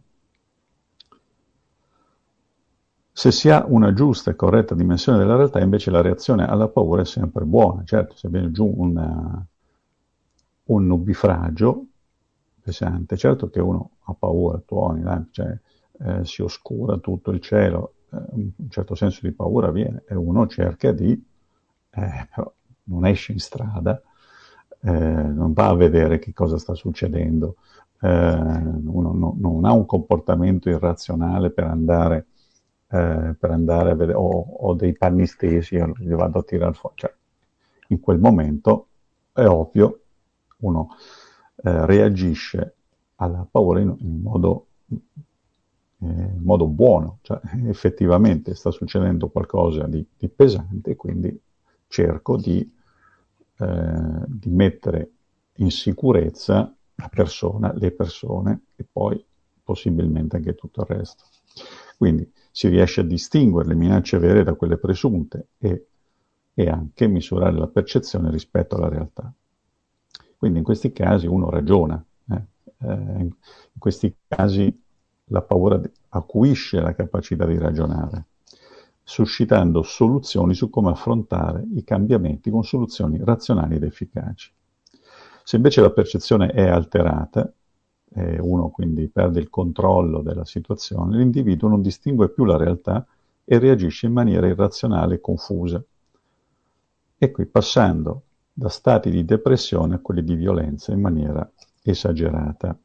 Se si ha una giusta e corretta dimensione della realtà, invece la reazione alla paura è sempre buona. Certo, se viene giù una, un nubifragio pesante, certo che uno ha paura, tuoni, cioè, eh, si oscura tutto il cielo, eh, un certo senso di paura viene e uno cerca di, eh, però non esce in strada, eh, non va a vedere che cosa sta succedendo, eh, uno no, non ha un comportamento irrazionale per andare Eh, per andare a vedere, o, o dei panni stesi, allora li vado a tirare fuori. Cioè, in quel momento è ovvio, uno eh, reagisce alla paura in, in, modo, eh, in modo buono, cioè effettivamente sta succedendo qualcosa di, di pesante, quindi cerco di, eh, di mettere in sicurezza la persona, le persone e poi possibilmente anche tutto il resto. Quindi si riesce a distinguere le minacce vere da quelle presunte e, e anche misurare la percezione rispetto alla realtà. Quindi in questi casi uno ragiona, eh? Eh, in questi casi la paura acuisce la capacità di ragionare, suscitando soluzioni su come affrontare i cambiamenti con soluzioni razionali ed efficaci. Se invece la percezione è alterata, e uno quindi perde il controllo della situazione, l'individuo non distingue più la realtà e reagisce in maniera irrazionale e confusa. E qui passando da stati di depressione a quelli di violenza in maniera esagerata.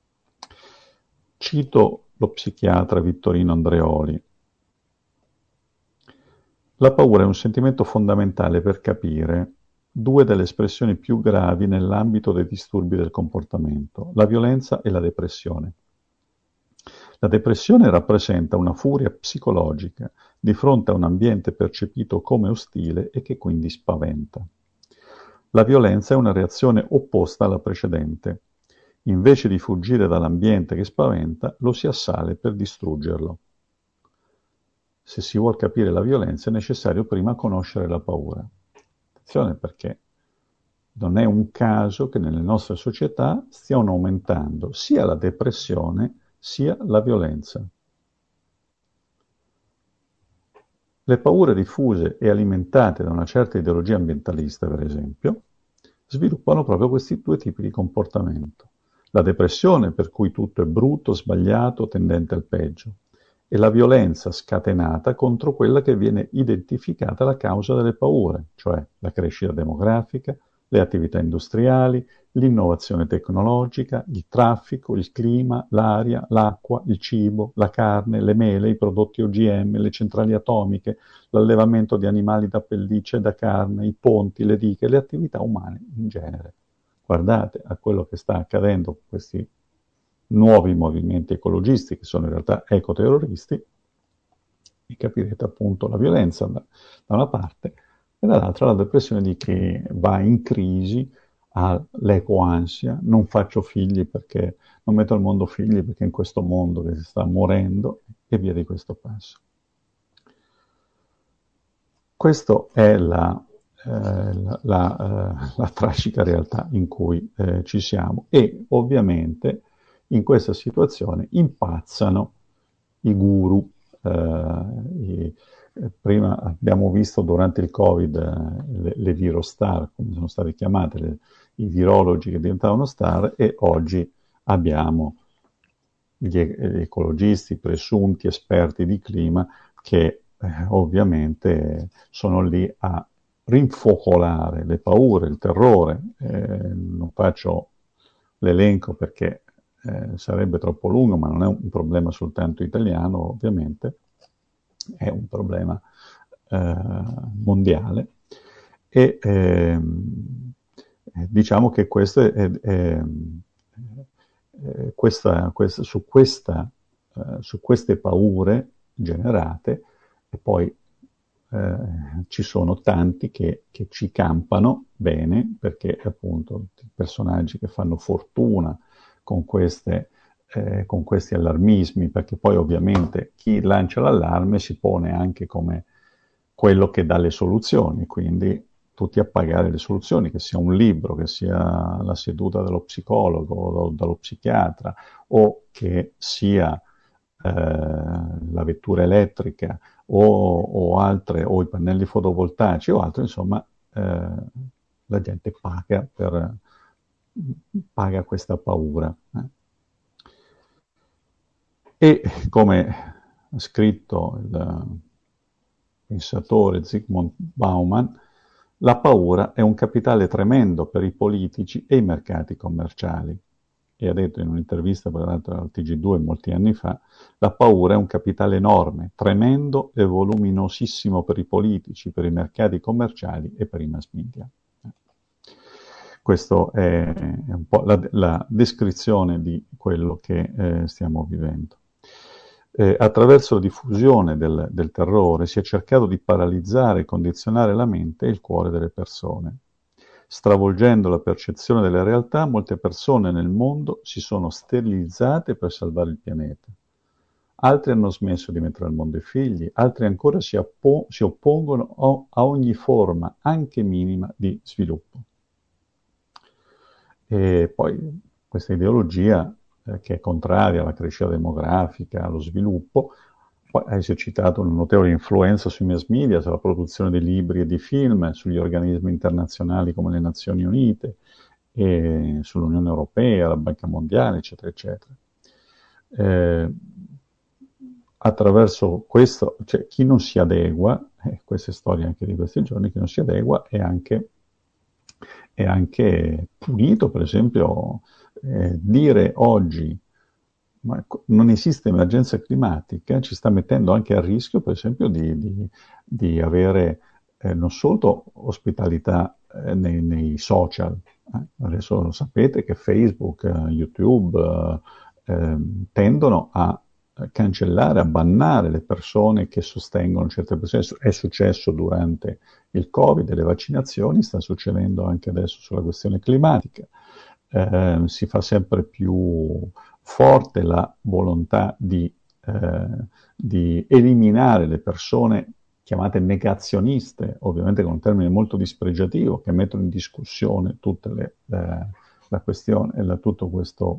Cito lo psichiatra Vittorino Andreoli. La paura è un sentimento fondamentale per capire due delle espressioni più gravi nell'ambito dei disturbi del comportamento, la violenza e la depressione. La depressione rappresenta una furia psicologica di fronte a un ambiente percepito come ostile e che quindi spaventa. La violenza è una reazione opposta alla precedente. Invece di fuggire dall'ambiente che spaventa, lo si assale per distruggerlo. Se si vuol capire la violenza è necessario prima conoscere la paura. Attenzione perché non è un caso che nelle nostre società stiano aumentando sia la depressione sia la violenza. Le paure diffuse e alimentate da una certa ideologia ambientalista, per esempio, sviluppano proprio questi due tipi di comportamento. La depressione, per cui tutto è brutto, sbagliato, tendente al peggio, e la violenza scatenata contro quella che viene identificata la causa delle paure, cioè la crescita demografica, le attività industriali, l'innovazione tecnologica, il traffico, il clima, l'aria, l'acqua, il cibo, la carne, le mele, i prodotti O G M, le centrali atomiche, l'allevamento di animali da pelliccia e da carne, i ponti, le dighe, le attività umane in genere. Guardate a quello che sta accadendo con questi nuovi movimenti ecologisti, che sono in realtà ecoterroristi, e capirete appunto la violenza da, da una parte e dall'altra la depressione di chi va in crisi, ha l'ecoansia, non faccio figli perché non metto al mondo figli perché in questo mondo che si sta morendo, e via di questo passo. Questa è la, eh, la, la, eh, la tragica realtà in cui eh, ci siamo, e ovviamente in questa situazione impazzano i guru. Eh, i, eh, prima abbiamo visto durante il Covid eh, le, le virostar, come sono state chiamate, le, i virologi che diventavano star, e oggi abbiamo gli ecologisti, presunti esperti di clima, che eh, ovviamente sono lì a rinfocolare le paure, il terrore. Eh, non faccio l'elenco perché eh, sarebbe troppo lungo, ma non è un problema soltanto italiano, ovviamente, è un problema eh, mondiale. E ehm, diciamo che questo è, è, è questa, questa, su, questa, eh, su queste paure generate, e poi eh, ci sono tanti che, che ci campano bene, perché appunto i personaggi che fanno fortuna con, queste, eh, con questi allarmismi, perché poi ovviamente chi lancia l'allarme si pone anche come quello che dà le soluzioni, quindi tutti a pagare le soluzioni, che sia un libro, che sia la seduta dello psicologo o dallo psichiatra, o che sia eh, la vettura elettrica o, o altre, o i pannelli fotovoltaici o altro, insomma, eh, la gente paga per paga questa paura. Eh. E come ha scritto il pensatore Zygmunt Bauman, la paura è un capitale tremendo per i politici e i mercati commerciali. E ha detto in un'intervista peraltro al T G due molti anni fa, la paura è un capitale enorme, tremendo e voluminosissimo per i politici, per i mercati commerciali e per i mass media. Questa è un po' la, la descrizione di quello che eh, stiamo vivendo. Eh, attraverso la diffusione del, del terrore si è cercato di paralizzare e condizionare la mente e il cuore delle persone. Stravolgendo la percezione della realtà, molte persone nel mondo si sono sterilizzate per salvare il pianeta. Altri hanno smesso di mettere al mondo i figli, altri ancora si, oppo- si oppongono a ogni forma, anche minima, di sviluppo. E poi questa ideologia, eh, che è contraria alla crescita demografica, allo sviluppo, poi ha esercitato una notevole influenza sui mass media, sulla produzione di libri e di film, sugli organismi internazionali come le Nazioni Unite, e sull'Unione Europea, la Banca Mondiale, eccetera, eccetera. Eh, attraverso questo, cioè chi non si adegua, eh, questa è storia anche di questi giorni, chi non si adegua è anche è anche punito. Per esempio, eh, dire oggi ma non esiste emergenza climatica ci sta mettendo anche a rischio, per esempio, di, di, di avere eh, non solo ospitalità eh, nei, nei social. Eh. Adesso lo sapete che Facebook, eh, YouTube eh, eh, tendono a cancellare, a bannare le persone che sostengono certe persone. È successo durante il Covid e le vaccinazioni, sta succedendo anche adesso sulla questione climatica. Eh, si fa sempre più forte la volontà di, eh, di eliminare le persone chiamate negazioniste, ovviamente con un termine molto dispregiativo, che mettono in discussione tutte le, le, la questione, la, tutto questo,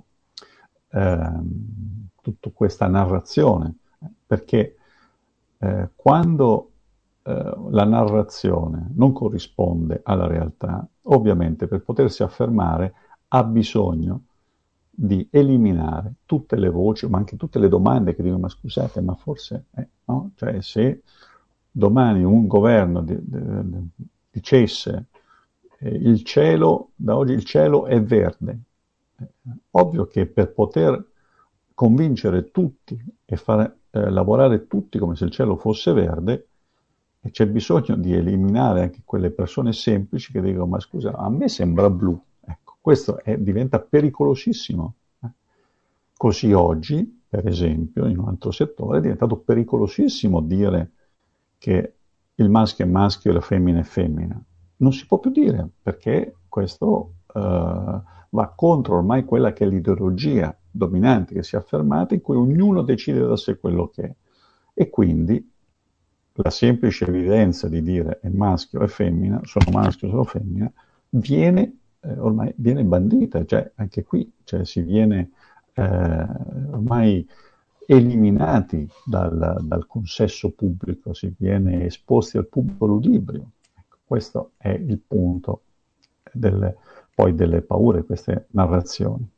ehm, tutta questa narrazione, perché eh, quando eh, la narrazione non corrisponde alla realtà, ovviamente per potersi affermare ha bisogno di eliminare tutte le voci, ma anche tutte le domande che dicono, ma scusate, ma forse, eh, no? Cioè, se domani un governo di, di, dicesse eh, il cielo, da oggi il cielo è verde, eh, ovvio che per poter convincere tutti e far eh, lavorare tutti come se il cielo fosse verde, e c'è bisogno di eliminare anche quelle persone semplici che dicono, ma scusa, a me sembra blu. Ecco, questo è, diventa pericolosissimo. Eh. Così oggi, per esempio, in un altro settore, è diventato pericolosissimo dire che il maschio è maschio e la femmina è femmina. Non si può più dire, perché questo eh, va contro ormai quella che è l'ideologia dominante che si è affermata, in cui ognuno decide da sé quello che è. E quindi la semplice evidenza di dire è maschio e femmina, sono maschio, sono femmina, viene eh, ormai viene bandita, cioè anche qui cioè, si viene eh, ormai eliminati dal, dal consesso pubblico, si viene esposti al pubblico ludibrio. Ecco, questo è il punto delle, poi delle paure, queste narrazioni.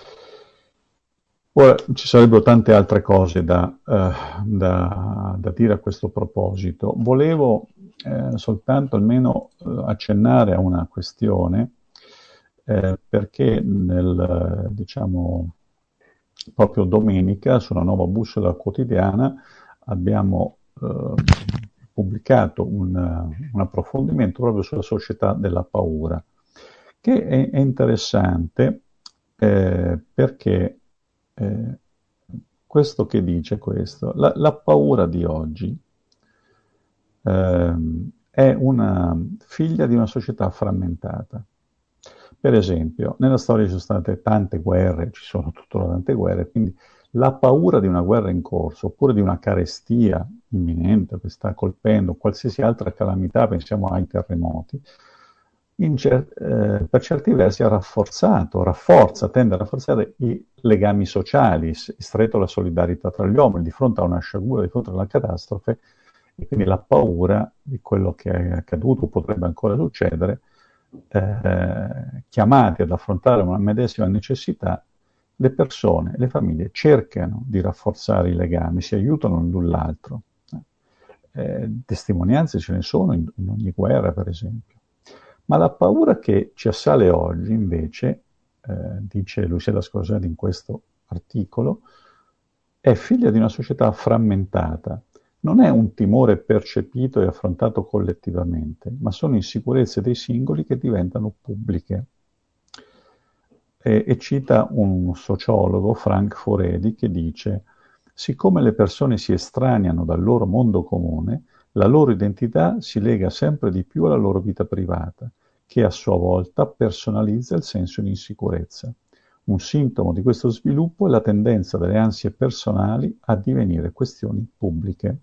Ora, ci sarebbero tante altre cose da, eh, da, da dire a questo proposito. Volevo eh, soltanto almeno eh, accennare a una questione, eh, perché nel, diciamo, proprio domenica, sulla Nuova Bussola Quotidiana, abbiamo eh, pubblicato un, un approfondimento proprio sulla società della paura, che è, è interessante eh, perché eh, questo che dice questo, la, la paura di oggi eh, è una figlia di una società frammentata. Per esempio, nella storia ci sono state tante guerre, ci sono tuttora tante guerre, quindi la paura di una guerra in corso, oppure di una carestia imminente che sta colpendo, qualsiasi altra calamità, pensiamo ai terremoti, cer- eh, per certi versi ha rafforzato, rafforza, tende a rafforzare i legami sociali, stretto la solidarietà tra gli uomini di fronte a una sciagura, di fronte a una catastrofe, e quindi la paura di quello che è accaduto, potrebbe ancora succedere, eh, chiamati ad affrontare una medesima necessità, le persone, le famiglie cercano di rafforzare i legami, si aiutano l'un l'altro. Eh, testimonianze ce ne sono in, in ogni guerra, per esempio. Ma la paura che ci assale oggi, invece, eh, dice Lucia Lascosani in questo articolo, è figlia di una società frammentata. Non è un timore percepito e affrontato collettivamente, ma sono insicurezze dei singoli che diventano pubbliche. E, e cita un sociologo, Frank Foredi, che dice: siccome le persone si estraniano dal loro mondo comune, la loro identità si lega sempre di più alla loro vita privata, che a sua volta personalizza il senso di insicurezza. Un sintomo di questo sviluppo è la tendenza delle ansie personali a divenire questioni pubbliche.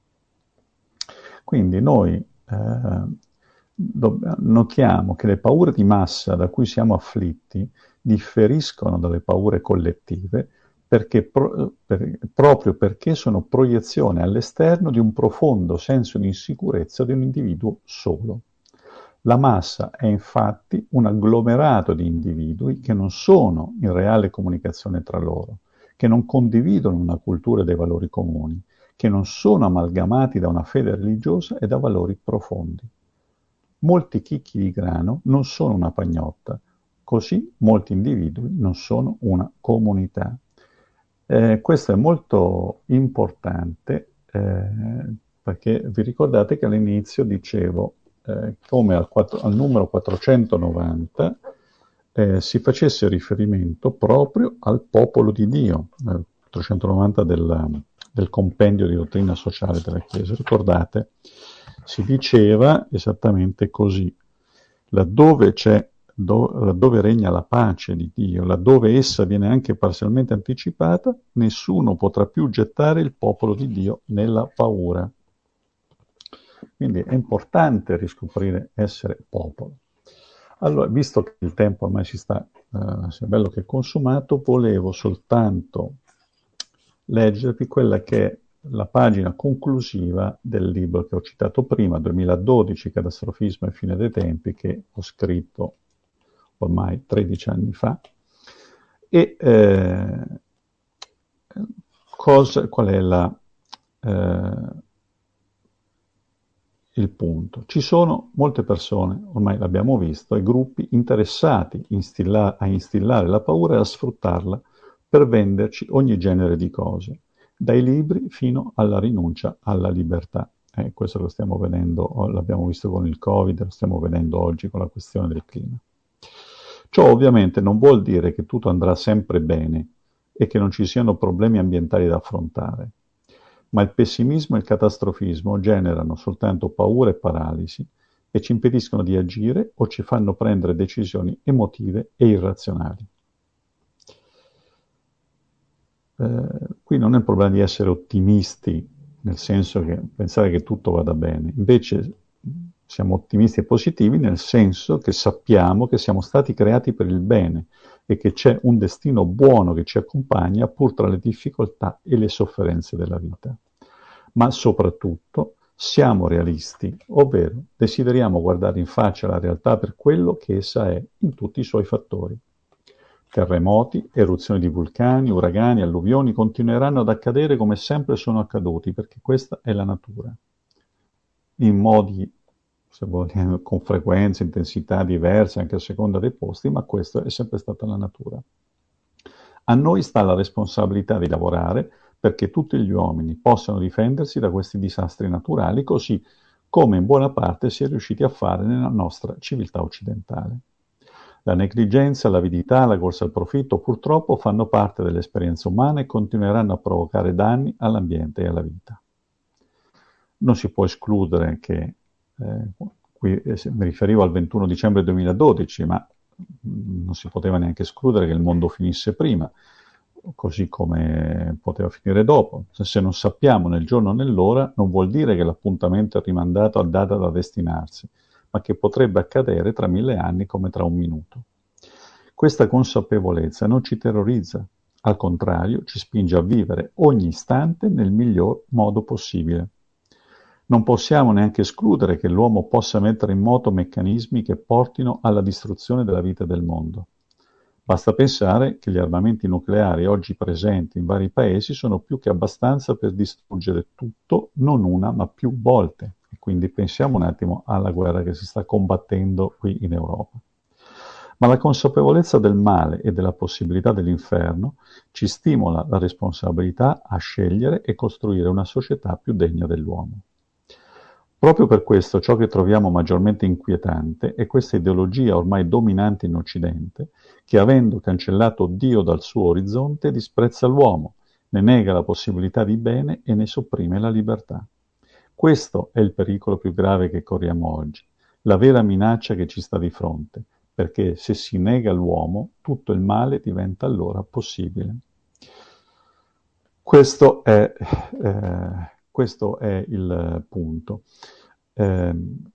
Quindi noi eh, notiamo che le paure di massa da cui siamo afflitti differiscono dalle paure collettive perché, pro, per, proprio perché sono proiezione all'esterno di un profondo senso di insicurezza di un individuo solo. La massa è infatti un agglomerato di individui che non sono in reale comunicazione tra loro, che non condividono una cultura e dei valori comuni, che non sono amalgamati da una fede religiosa e da valori profondi. Molti chicchi di grano non sono una pagnotta, così molti individui non sono una comunità. Eh, questo è molto importante eh, perché vi ricordate che all'inizio dicevo eh, come al, quattro, al numero quattrocentonovanta eh, si facesse riferimento proprio al popolo di Dio, eh, quattrocentonovanta del, del compendio di dottrina sociale della Chiesa. Ricordate, si diceva esattamente così: laddove c'è Do, laddove regna la pace di Dio, laddove essa viene anche parzialmente anticipata, nessuno potrà più gettare il popolo di Dio nella paura. Quindi è importante riscoprire essere popolo. Allora, visto che il tempo ormai si sta, uh, sia bello che consumato, volevo soltanto leggervi quella che è la pagina conclusiva del libro che ho citato prima, duemiladodici, Catastrofismo e fine dei tempi, che ho scritto ormai tredici anni fa. E eh, cosa, qual è la, eh, il punto? Ci sono molte persone, ormai l'abbiamo visto, e gruppi interessati instilla- a instillare la paura e a sfruttarla per venderci ogni genere di cose, dai libri fino alla rinuncia alla libertà. Eh, questo lo stiamo vedendo, l'abbiamo visto con il Covid, lo stiamo vedendo oggi con la questione del clima. Ciò ovviamente non vuol dire che tutto andrà sempre bene e che non ci siano problemi ambientali da affrontare, ma il pessimismo e il catastrofismo generano soltanto paura e paralisi e ci impediscono di agire o ci fanno prendere decisioni emotive e irrazionali. Eh, qui non è il problema di essere ottimisti, nel senso che pensare che tutto vada bene, invece siamo ottimisti e positivi nel senso che sappiamo che siamo stati creati per il bene e che c'è un destino buono che ci accompagna pur tra le difficoltà e le sofferenze della vita. Ma soprattutto siamo realisti, ovvero desideriamo guardare in faccia la realtà per quello che essa è in tutti i suoi fattori. Terremoti, eruzioni di vulcani, uragani, alluvioni continueranno ad accadere come sempre sono accaduti, perché questa è la natura. In modi, se vogliamo, con frequenze, intensità diverse anche a seconda dei posti, ma questa è sempre stata la natura. A noi sta la responsabilità di lavorare perché tutti gli uomini possano difendersi da questi disastri naturali, così come in buona parte si è riusciti a fare nella nostra civiltà occidentale. La negligenza, l'avidità, la corsa al profitto purtroppo fanno parte dell'esperienza umana e continueranno a provocare danni all'ambiente e alla vita. Non si può escludere che, eh, qui eh, mi riferivo al ventuno dicembre duemiladodici, ma non si poteva neanche escludere che il mondo finisse prima, così come poteva finire dopo. Se non sappiamo nel giorno o nell'ora, non vuol dire che l'appuntamento è rimandato a data da destinarsi, ma che potrebbe accadere tra mille anni come tra un minuto. Questa consapevolezza non ci terrorizza, al contrario ci spinge a vivere ogni istante nel miglior modo possibile. Non possiamo neanche escludere che l'uomo possa mettere in moto meccanismi che portino alla distruzione della vita e del mondo. Basta pensare che gli armamenti nucleari oggi presenti in vari paesi sono più che abbastanza per distruggere tutto, non una ma più volte. E quindi pensiamo un attimo alla guerra che si sta combattendo qui in Europa. Ma la consapevolezza del male e della possibilità dell'inferno ci stimola la responsabilità a scegliere e costruire una società più degna dell'uomo. Proprio per questo ciò che troviamo maggiormente inquietante è questa ideologia ormai dominante in Occidente, che avendo cancellato Dio dal suo orizzonte disprezza l'uomo, ne nega la possibilità di bene e ne sopprime la libertà. Questo è il pericolo più grave che corriamo oggi, la vera minaccia che ci sta di fronte, perché se si nega l'uomo, tutto il male diventa allora possibile. Questo è, eh, questo è il punto. Eh,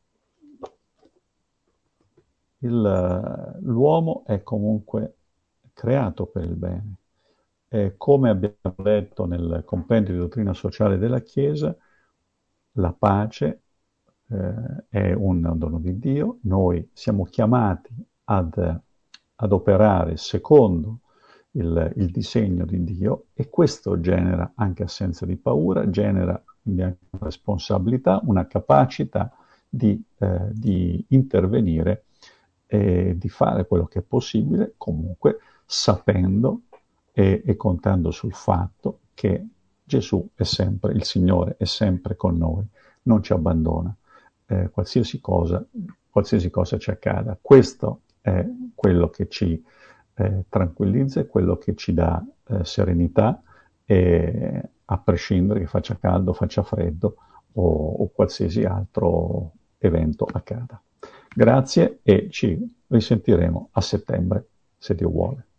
il, l'uomo è comunque creato per il bene. E come abbiamo letto nel compendio di dottrina sociale della Chiesa, la pace eh, è un dono di Dio, noi siamo chiamati ad, ad operare secondo il, il disegno di Dio e questo genera anche assenza di paura, genera una responsabilità, una capacità di, eh, di intervenire e di fare quello che è possibile, comunque sapendo e, e contando sul fatto che Gesù è sempre, il Signore è sempre con noi, non ci abbandona, eh, qualsiasi cosa, qualsiasi cosa ci accada. Questo è quello che ci eh, tranquillizza, è quello che ci dà eh, serenità, e, a prescindere che faccia caldo, faccia freddo o, o qualsiasi altro evento accada. Grazie e ci risentiremo a settembre, se Dio vuole.